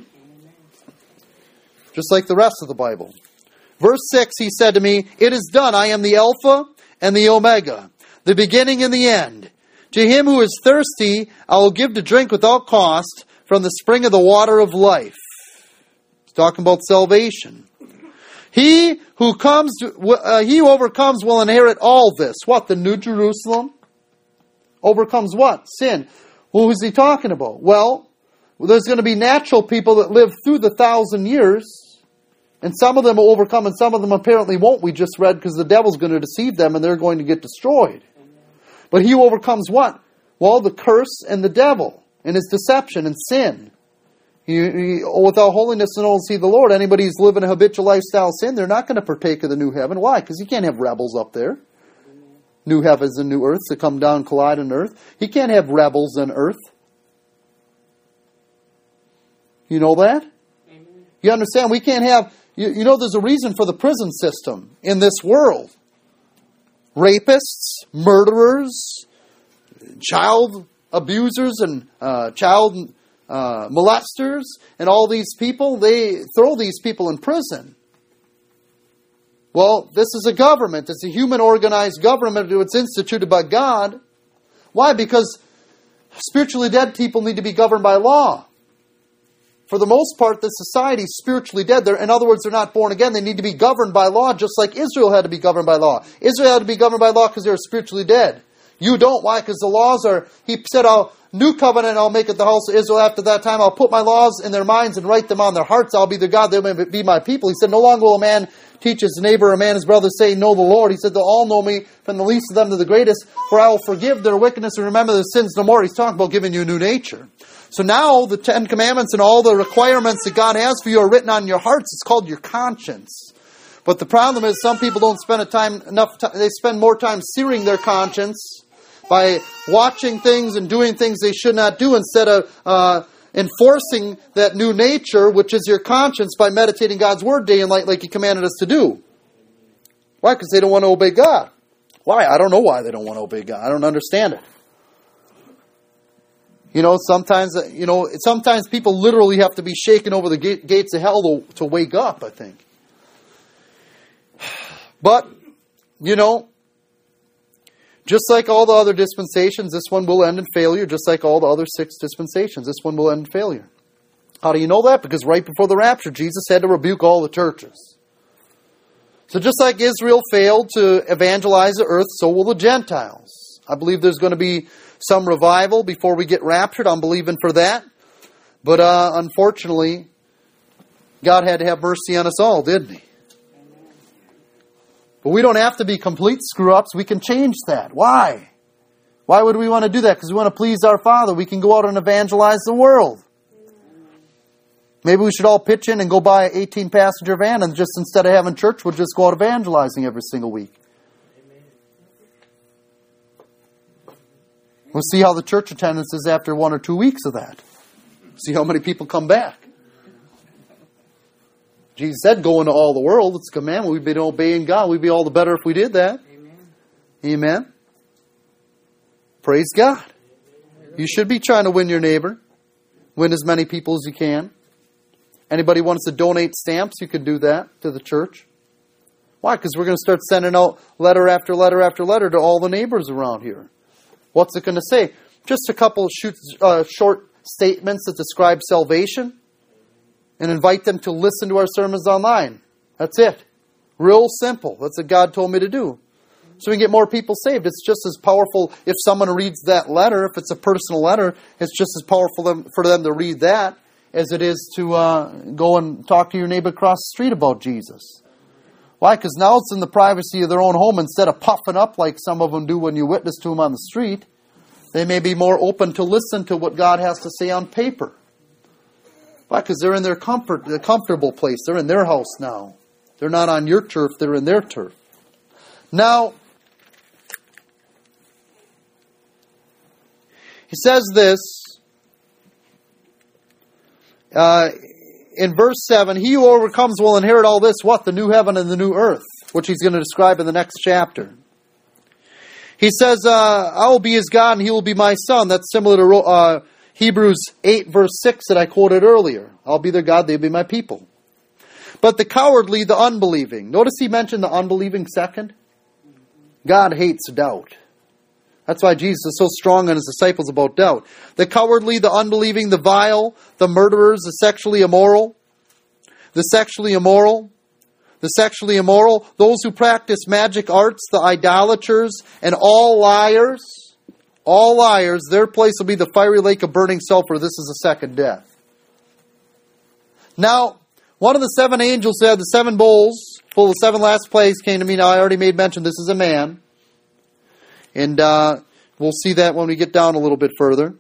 S1: Just like the rest of the Bible. Verse 6, he said to me, "It is done. I am the Alpha and the Omega, the beginning and the end. To him who is thirsty, I will give to drink without cost from the spring of the water of life." He's talking about salvation. He who overcomes will inherit all this. What? The New Jerusalem? Overcomes what? Sin. Well, who's he talking about? Well, there's going to be natural people that live through the 1,000 years. And some of them will overcome, and some of them apparently won't. We just read because the devil's going to deceive them, and they're going to get destroyed. But he who overcomes what? Well, the curse and the devil, and his deception and sin. Without holiness, no one will see the Lord. Anybody who's living a habitual lifestyle of sin, they're not going to partake of the new heaven. Why? Because you can't have rebels up there. New heavens and new earths that come down, collide on earth. He can't have rebels on earth. You know that? You understand? We can't have... You know there's a reason for the prison system in this world. Rapists, murderers, child abusers, and child molesters, and all these people, they throw these people in prison. Well, this is a government. It's a human organized government. It's instituted by God. Why? Because spiritually dead people need to be governed by law. for the most part, the society is spiritually dead. In other words, they're not born again. They need to be governed by law, just like Israel had to be governed by law. Israel had to be governed by law because they were spiritually dead. You don't. Why? Because the laws are, he said, new covenant I'll make at the house of Israel after that time. I'll put my laws in their minds and write them on their hearts. I'll be their God. They may be my people. He said, no longer will a man teach his neighbor or a man his brother, saying, know the Lord. He said, they'll all know me, from the least of them to the greatest, for I will forgive their wickedness and remember their sins no more. He's talking about giving you a new nature. So now the 10 Commandments and all the requirements that God has for you are written on your hearts. It's called your conscience. But the problem is some people don't spend enough time. They spend more time searing their conscience by watching things and doing things they should not do, instead of enforcing that new nature, which is your conscience, by meditating God's Word day and night like He commanded us to do. Why? Because they don't want to obey God. Why? I don't know why they don't want to obey God. I don't understand it. Sometimes people literally have to be shaken over the gates of hell to wake up, I think. But, just like all the other dispensations, this one will end in failure. Just like all the other 6 dispensations, this one will end in failure. How do you know that? Because right before the rapture, Jesus had to rebuke all the churches. So just like Israel failed to evangelize the earth, so will the Gentiles. I believe there's going to be some revival before we get raptured. I'm believing for that. But unfortunately, God had to have mercy on us all, didn't He? But we don't have to be complete screw-ups. We can change that. Why? Why would we want to do that? Because we want to please our Father. We can go out and evangelize the world. Maybe we should all pitch in and go buy an 18-passenger van, and just instead of having church, we'll just go out evangelizing every single week. We'll see how the church attendance is after 1 or 2 weeks of that. See how many people come back. Jesus said, go into all the world. It's a commandment. We've been obeying God. We'd be all the better if we did that. Amen. Praise God. You should be trying to win your neighbor. Win as many people as you can. Anybody wants to donate stamps, you can do that to the church. Why? Because we're going to start sending out letter after letter after letter to all the neighbors around here. What's it going to say? Just a couple short statements that describe salvation, and invite them to listen to our sermons online. That's it. Real simple. That's what God told me to do. So we can get more people saved. It's just as powerful if someone reads that letter. If it's a personal letter, it's just as powerful for them to read that as it is to go and talk to your neighbor across the street about Jesus. Why? Because now it's in the privacy of their own home. Instead of puffing up like some of them do when you witness to them on the street, they may be more open to listen to what God has to say on paper. Why? Because they're in their comfortable place. They're in their house now. They're not on your turf. They're in their turf. Now, he says this in verse 7, he who overcomes will inherit all this, what? The new heaven and the new earth, which he's going to describe in the next chapter. He says, I will be his God and he will be my son. That's similar to Hebrews 8 verse 6 that I quoted earlier. I'll be their God, they'll be my people. But the cowardly, the unbelieving. Notice he mentioned the unbelieving second. God hates doubt. That's why Jesus is so strong on his disciples about doubt. The cowardly, the unbelieving, the vile, the murderers, the sexually immoral, those who practice magic arts, the idolaters, and all liars, their place will be the fiery lake of burning sulfur. This is the second death. Now, one of the 7 angels who had the 7 bowls full of 7 last plagues came to me. Now, I already made mention this is a man. And we'll see that when we get down a little bit further.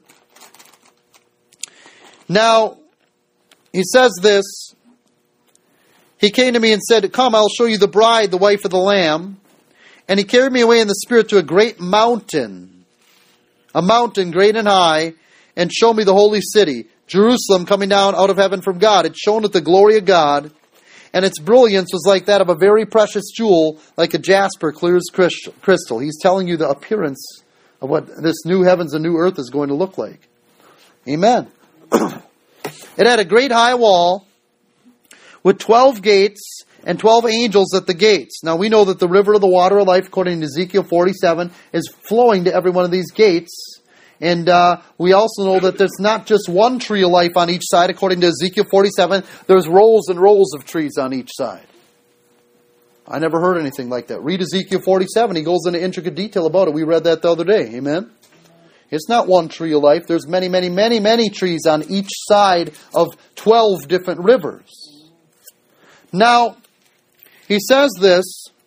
S1: Now, he says this. He came to me and said, come, I'll show you the bride, the wife of the Lamb. And he carried me away in the Spirit to a great mountain. A mountain great and high. And showed me the holy city, Jerusalem, coming down out of heaven from God. It shone with the glory of God. And its brilliance was like that of a very precious jewel, like a jasper, clear as crystal. He's telling you the appearance of what this new heavens and new earth is going to look like. Amen. It had a great high wall with 12 gates and 12 angels at the gates. Now we know that the river of the water of life, according to Ezekiel 47, is flowing to every one of these gates And we also know that there's not just one tree of life on each side. According to Ezekiel 47, there's rows and rows of trees on each side. I never heard anything like that. Read Ezekiel 47. He goes into intricate detail about it. We read that the other day. Amen? It's not one tree of life. There's many, many, many, many trees on each side of 12 different rivers. Now, he says this,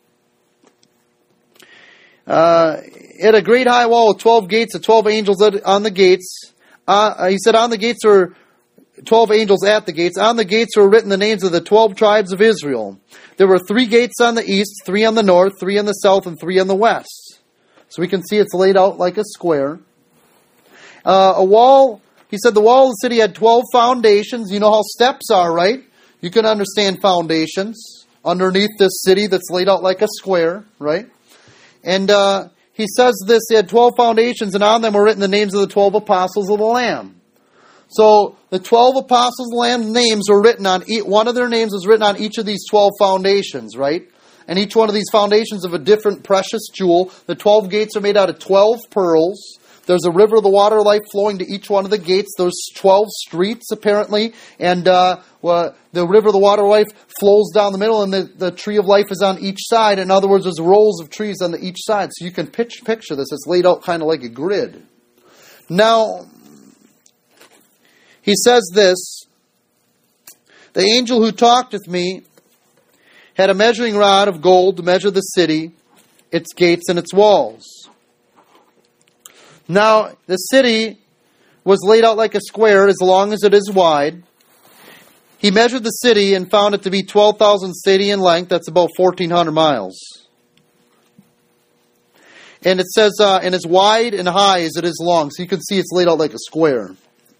S1: at a great high wall with 12 gates, and 12 angels on the gates. He said, on the gates were 12 angels at the gates. On the gates were written the names of the 12 tribes of Israel. There were 3 gates on the east, 3 on the north, 3 on the south, and 3 on the west. So we can see it's laid out like a square. A wall, he said the wall of the city had 12 foundations. You know how steps are, right? You can understand foundations underneath this city that's laid out like a square, right? And he says this, they had 12 foundations, and on them were written the names of the 12 apostles of the Lamb. So the 12 apostles of the Lamb names were written on, one of their names was written on each of these 12 foundations, right? And each one of these foundations of a different precious jewel. The 12 gates are made out of 12 pearls. There's a river of the water of life flowing to each one of the gates. There's 12 streets, apparently. And the river of the water of life flows down the middle, and the tree of life is on each side. In other words, there's rows of trees on each side. So you can picture this. It's laid out kind of like a grid. Now, he says this, the angel who talked with me had a measuring rod of gold to measure the city, its gates, and its walls. Now, the city was laid out like a square as long as it is wide. He measured the city and found it to be 12,000 stadia in length. That's about 1,400 miles. And it says, and as wide and high as it is long. So you can see it's laid out like a square.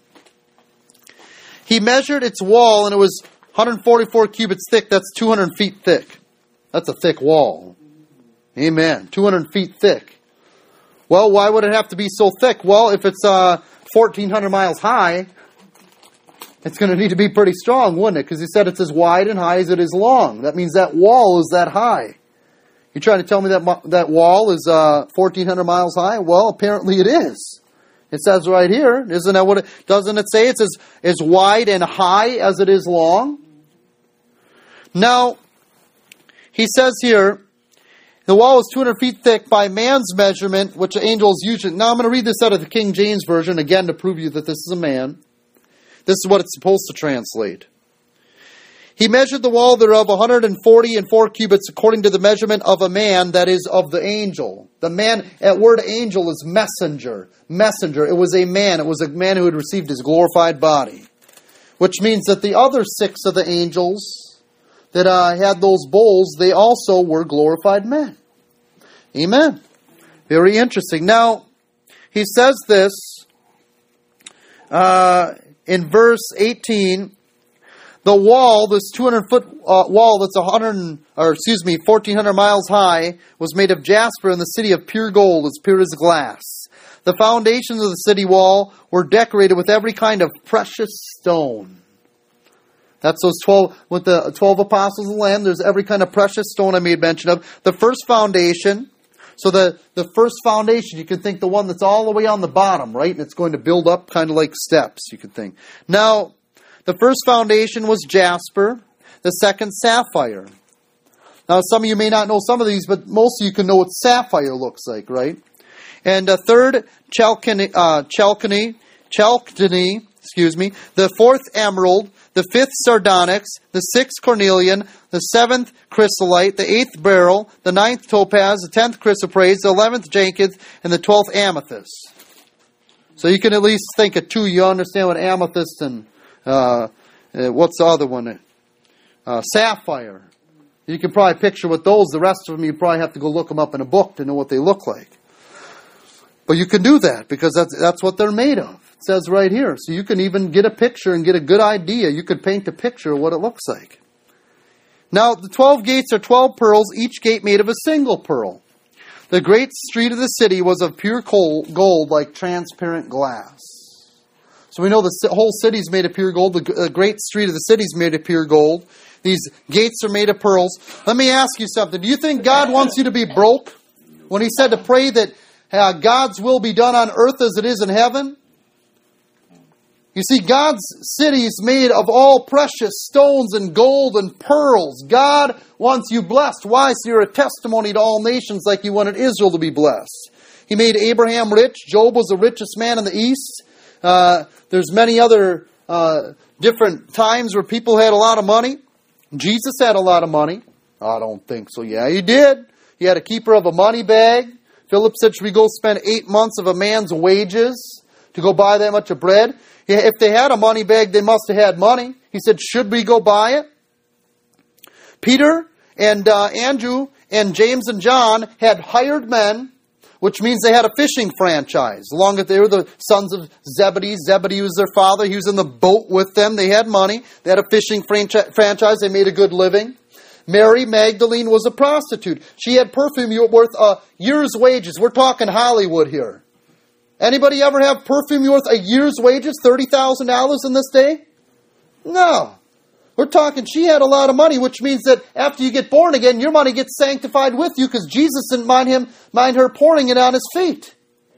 S1: He measured its wall, and it was 144 cubits thick. That's 200 feet thick. That's a thick wall. Amen. 200 feet thick. Well, why would it have to be so thick? Well, if it's 1,400 miles high, it's going to need to be pretty strong, wouldn't it? Because he said it's as wide and high as it is long. That means that wall is that high. You're trying to tell me that wall is 1,400 miles high? Well, apparently it is. It says right here, isn't that what doesn't it say it's as wide and high as it is long? Now, he says here, the wall is 200 feet thick by man's measurement, which the angels usually... Now, I'm going to read this out of the King James Version, again, to prove you that this is a man. This is what it's supposed to translate. He measured the wall thereof 144 cubits according to the measurement of a man, that is, of the angel. The man, that word angel is messenger. Messenger. It was a man. It was a man who had received his glorified body. Which means that the other 6 of the angels that had those bowls, they also were glorified men. Amen. Very interesting. Now, he says this in verse 18. The wall, this 200-foot wall that's 1,400 miles high, was made of jasper, in the city of pure gold, as pure as glass. The foundations of the city wall were decorated with every kind of precious stone. That's those 12, with the 12 apostles of the Lamb, there's every kind of precious stone I made mention of. The first foundation, so the first foundation, you can think the one that's all the way on the bottom, right? And it's going to build up kind of like steps, you could think. Now, the first foundation was jasper, the second sapphire. Now, some of you may not know some of these, but most of you can know what sapphire looks like, right? And the third, chalcedony, the fourth emerald, the fifth sardonyx, the sixth cornelian, the seventh chrysolite, the eighth beryl, the ninth topaz, the 10th chrysoprase, the 11th jacinth, and the 12th amethyst. So you can at least think of 2. You understand what amethyst and what's the other one? Sapphire. You can probably picture what those. The rest of them, you probably have to go look them up in a book to know what they look like. But you can do that because that's what they're made of. It says right here. So you can even get a picture and get a good idea. You could paint a picture of what it looks like. Now, the 12 gates are 12 pearls, each gate made of a single pearl. The great street of the city was of pure gold like transparent glass. So we know the whole city is made of pure gold. The great street of the city is made of pure gold. These gates are made of pearls. Let me ask you something. Do you think God wants you to be broke? When he said to pray that God's will be done on earth as it is in heaven. You see, God's city is made of all precious stones and gold and pearls. God wants you blessed. Why? So you're a testimony to all nations like He wanted Israel to be blessed. He made Abraham rich. Job was the richest man in the East. There's many other different times where people had a lot of money. Jesus had a lot of money. I don't think so. Yeah, He did. He had a keeper of a money bag. Philip said, should we go spend 8 months of a man's wages to go buy that much of bread? If they had a money bag, they must have had money. He said, should we go buy it? Peter and Andrew and James and John had hired men, which means they had a fishing franchise. Along with they were the sons of Zebedee. Zebedee was their father. He was in the boat with them. They had money. They had a fishing franchise. They made a good living. Mary Magdalene was a prostitute. She had perfume worth a year's wages. We're talking Hollywood here. Anybody ever have perfume worth a year's wages, $30,000 in this day? No. We're talking, she had a lot of money, which means that after you get born again, your money gets sanctified with you because Jesus didn't mind her pouring it on His feet.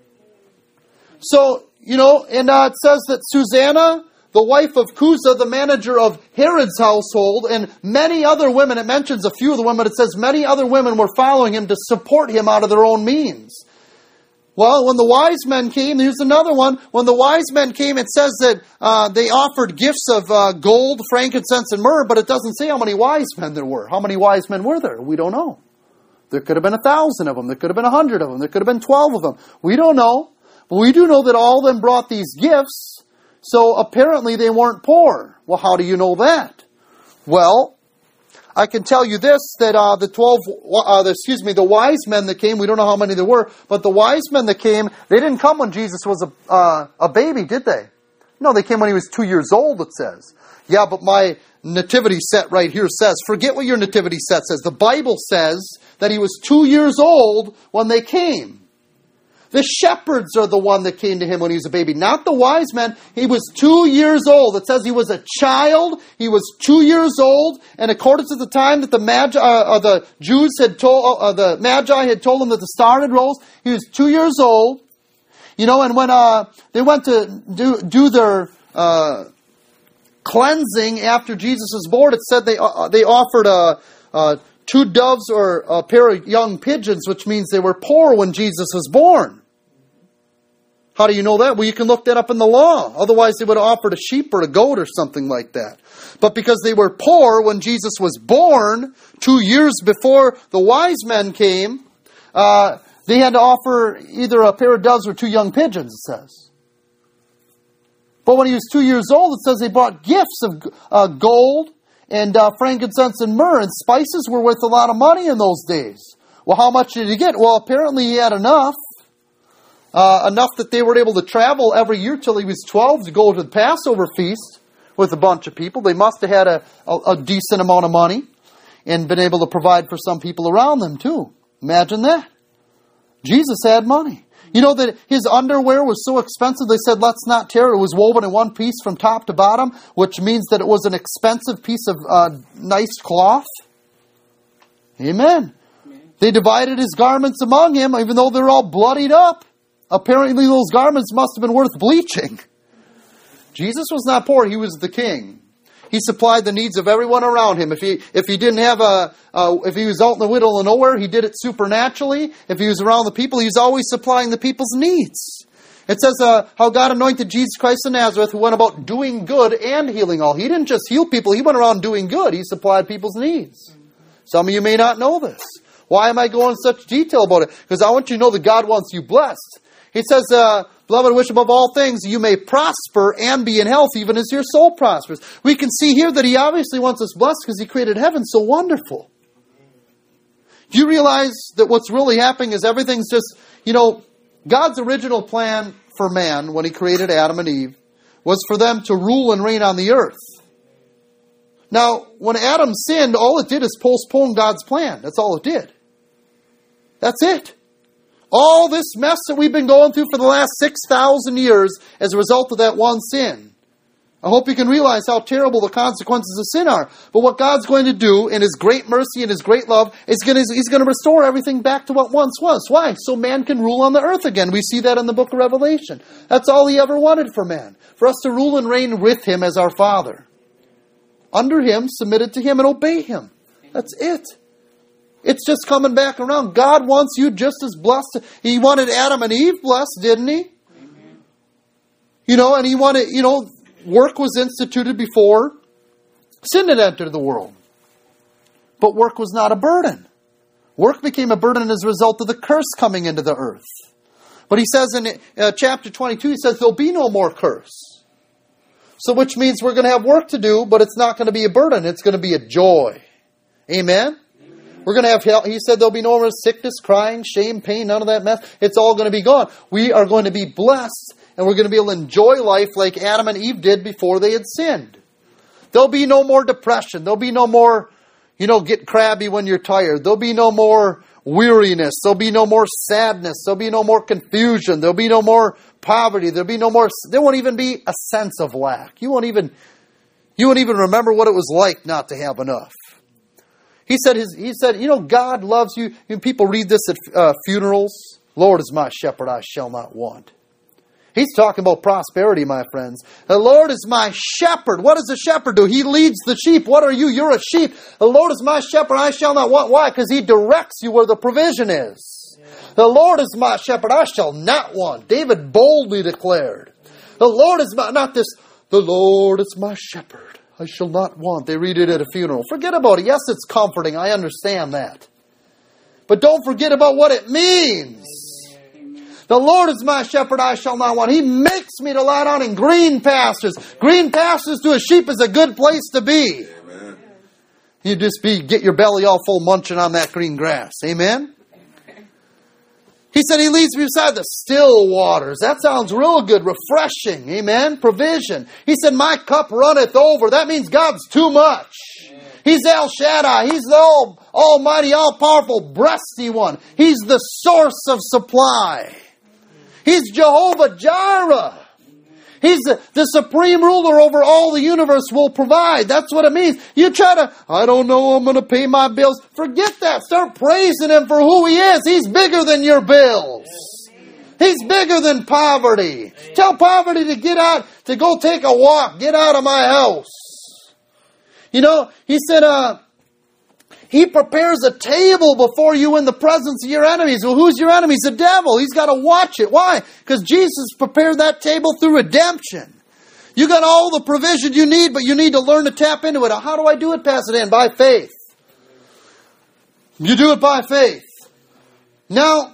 S1: So, and it says that Susanna, the wife of Cusa, the manager of Herod's household, and many other women, it mentions a few of the women, it says many other women were following him to support him out of their own means. Well, when the wise men came, here's another one. When the wise men came, it says that they offered gifts of gold, frankincense, and myrrh, but it doesn't say how many wise men there were. How many wise men were there? We don't know. There could have been 1,000 of them. There could have been 100 of them. There could have been 12 of them. We don't know. But we do know that all of them brought these gifts, so apparently they weren't poor. Well, how do you know that? Well, I can tell you this, that the wise men that came, we don't know how many there were, but the wise men that came, they didn't come when Jesus was a baby, did they? No, they came when He was 2 years old, it says. Yeah, but my nativity set right here says, forget what your nativity set says. The Bible says that He was 2 years old when they came. The shepherds are the one that came to Him when He was a baby, not the wise men. He was 2 years old. It says He was a child. He was 2 years old, and according to the time that the the Magi had told Him that the star had rose, He was 2 years old. And when they went to do their cleansing after Jesus was born, it said they offered 2 doves or a pair of young pigeons, which means they were poor when Jesus was born. How do you know that? Well, you can look that up in the law. Otherwise, they would have offered a sheep or a goat or something like that. But because they were poor when Jesus was born, 2 years before the wise men came, they had to offer either a pair of doves or 2 young pigeons, it says. But when He was 2 years old, it says they brought gifts of gold and frankincense and myrrh, and spices were worth a lot of money in those days. Well, how much did He get? Well, apparently He had enough. Enough that they were able to travel every year till He was 12 to go to the Passover feast with a bunch of people. They must have had a decent amount of money and been able to provide for some people around them too. Imagine that. Jesus had money. You know that His underwear was so expensive, they said, let's not tear it. It was woven in one piece from top to bottom, which means that it was an expensive piece of nice cloth. Amen. They divided His garments among Him, even though they're all bloodied up. Apparently those garments must have been worth bleaching. Jesus was not poor. He was the king. He supplied the needs of everyone around Him. If he didn't have if He was out in the middle of nowhere, He did it supernaturally. If He was around the people, He was always supplying the people's needs. It says how God anointed Jesus Christ of Nazareth, who went about doing good and healing all. He didn't just heal people. He went around doing good. He supplied people's needs. Some of you may not know this. Why am I going into such detail about it? Because I want you to know that God wants you blessed. He says, beloved, wish above all things you may prosper and be in health, even as your soul prospers. We can see here that He obviously wants us blessed because He created heaven so wonderful. Do you realize that what's really happening is everything's just, God's original plan for man when He created Adam and Eve was for them to rule and reign on the earth. Now, when Adam sinned, all it did is postpone God's plan. That's all it did. That's it. All this mess that we've been going through for the last 6,000 years as a result of that one sin. I hope you can realize how terrible the consequences of sin are. But what God's going to do in His great mercy and His great love is He's going to restore everything back to what once was. Why? So man can rule on the earth again. We see that in the book of Revelation. That's all He ever wanted for man. For us to rule and reign with Him as our Father. Under Him, submitted to Him, and obey Him. That's it. It's just coming back around. God wants you just as blessed. He wanted Adam and Eve blessed, didn't He? And He wanted, work was instituted before sin had entered the world. But work was not a burden. Work became a burden as a result of the curse coming into the earth. But He says in chapter 22, He says there'll be no more curse. So which means we're going to have work to do, but it's not going to be a burden. It's going to be a joy. Amen? We're going to have health. He said there'll be no more sickness, crying, shame, pain, none of that mess. It's all going to be gone. We are going to be blessed. And we're going to be able to enjoy life like Adam and Eve did before they had sinned. There'll be no more depression. There'll be no more, get crabby when you're tired. There'll be no more weariness. There'll be no more sadness. There'll be no more confusion. There'll be no more poverty. There won't even be a sense of lack. You won't even remember what it was like not to have enough. He said, God loves you. People read this at funerals. Lord is my shepherd, I shall not want. He's talking about prosperity, my friends. The Lord is my shepherd. What does a shepherd do? He leads the sheep. What are you? You're a sheep. The Lord is my shepherd. I shall not want. Why? Because He directs you where the provision is. Yeah. The Lord is my shepherd. I shall not want. David boldly declared. The Lord is the Lord is my shepherd. I shall not want. They read it at a funeral. Forget about it. Yes, it's comforting. I understand that. But don't forget about what it means. The Lord is my shepherd, I shall not want. He makes me to lie down in green pastures. Green pastures to a sheep is a good place to be. Amen. You just get your belly all full munching on that green grass. Amen? He said He leads me beside the still waters. That sounds real good, refreshing. Amen? Provision. He said, my cup runneth over. That means God's too much. He's El Shaddai. He's the almighty, all-powerful, breasty one. He's the source of supply. He's Jehovah Jireh. He's the supreme ruler over all the universe will provide. That's what it means. You try to, I don't know, I'm going to pay my bills. Forget that. Start praising Him for who He is. He's bigger than your bills. He's bigger than poverty. Tell poverty to get out, to go take a walk. Get out of my house. He said, He prepares a table before you in the presence of your enemies. Well, who's your enemies? The devil. He's got to watch it. Why? Because Jesus prepared that table through redemption. You got all the provision you need, but you need to learn to tap into it. How do I do it, Pastor Dan? By faith. You do it by faith. Now,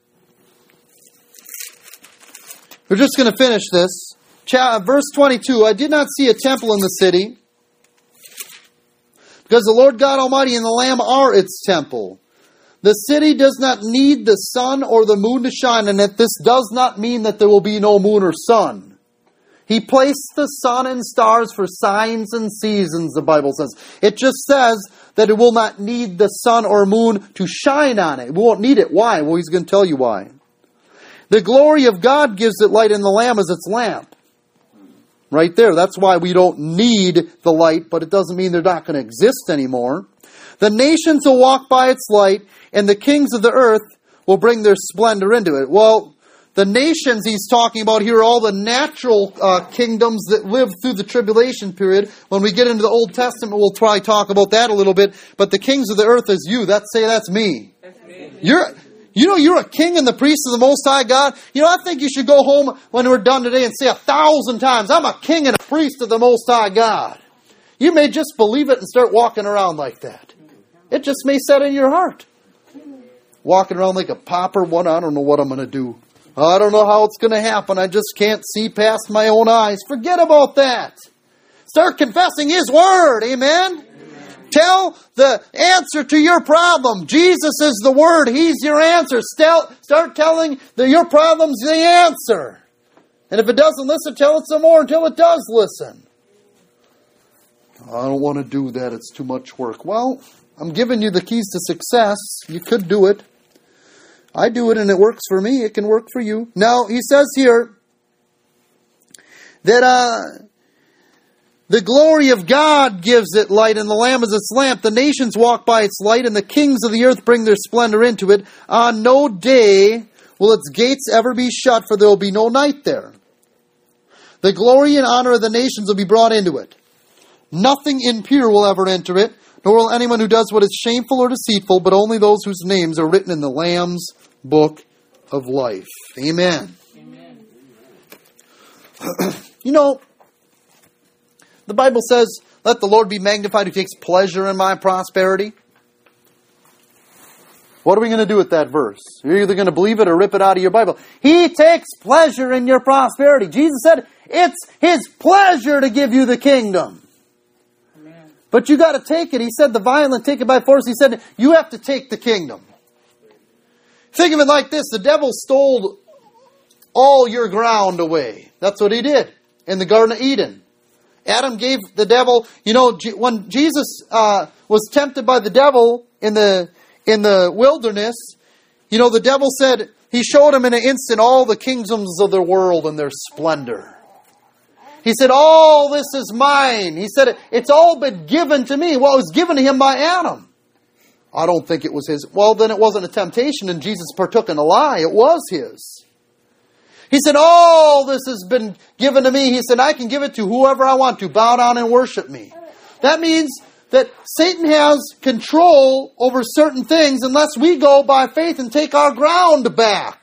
S1: we're just going to finish this. Verse 22, I did not see a temple in the city, because the Lord God Almighty and the Lamb are its temple. The city does not need the sun or the moon to shine, and that this does not mean that there will be no moon or sun. He placed the sun and stars for signs and seasons, the Bible says. It just says that it will not need the sun or moon to shine on it. We won't need it. Why? Well, He's going to tell you why. The glory of God gives it light, and the Lamb is its lamp. Right there. That's why we don't need the light, but it doesn't mean they're not going to exist anymore. The nations will walk by its light, and the kings of the earth will bring their splendor into it. Well, the nations He's talking about here are all the natural kingdoms that live through the tribulation period. When we get into the Old Testament, we'll try to talk about that a little bit. But the kings of the earth is you. That's me. That's me. You're a king and the priest of the Most High God. I think you should go home when we're done today and say 1,000 times, I'm a king and a priest of the Most High God. You may just believe it and start walking around like that. It just may set in your heart. Walking around like a pauper, I don't know what I'm going to do. I don't know how it's going to happen. I just can't see past my own eyes. Forget about that. Start confessing His Word. Amen? Tell the answer to your problem. Jesus is the Word. He's your answer. Start telling your problem's the answer. And if it doesn't listen, tell it some more until it does listen. I don't want to do that. It's too much work. Well, I'm giving you the keys to success. You could do it. I do it and it works for me. It can work for you. Now, he says here that The glory of God gives it light, and the Lamb is its lamp. The nations walk by its light, and the kings of the earth bring their splendor into it. On no day will its gates ever be shut, for there will be no night there. The glory and honor of the nations will be brought into it. Nothing impure will ever enter it, nor will anyone who does what is shameful or deceitful, but only those whose names are written in the Lamb's book of life. Amen. Amen. You know, the Bible says, let the Lord be magnified who takes pleasure in my prosperity. What are we going to do with that verse? You're either going to believe it or rip it out of your Bible. He takes pleasure in your prosperity. Jesus said, it's His pleasure to give you the kingdom. Amen. But you got to take it. He said, the violent take it by force. He said, you have to take the kingdom. Think of it like this. The devil stole all your ground away. That's what he did in the Garden of Eden. Adam gave the devil, when Jesus was tempted by the devil in the wilderness, the devil said, he showed him in an instant all the kingdoms of the world and their splendor. He said, all this is mine. He said, it's all been given to me. Well, it was given to him by Adam. I don't think it was his. Well, then it wasn't a temptation and Jesus partook in a lie. It was his. He said, all this has been given to me. He said, I can give it to whoever I want to. Bow down and worship me. That means that Satan has control over certain things unless we go by faith and take our ground back.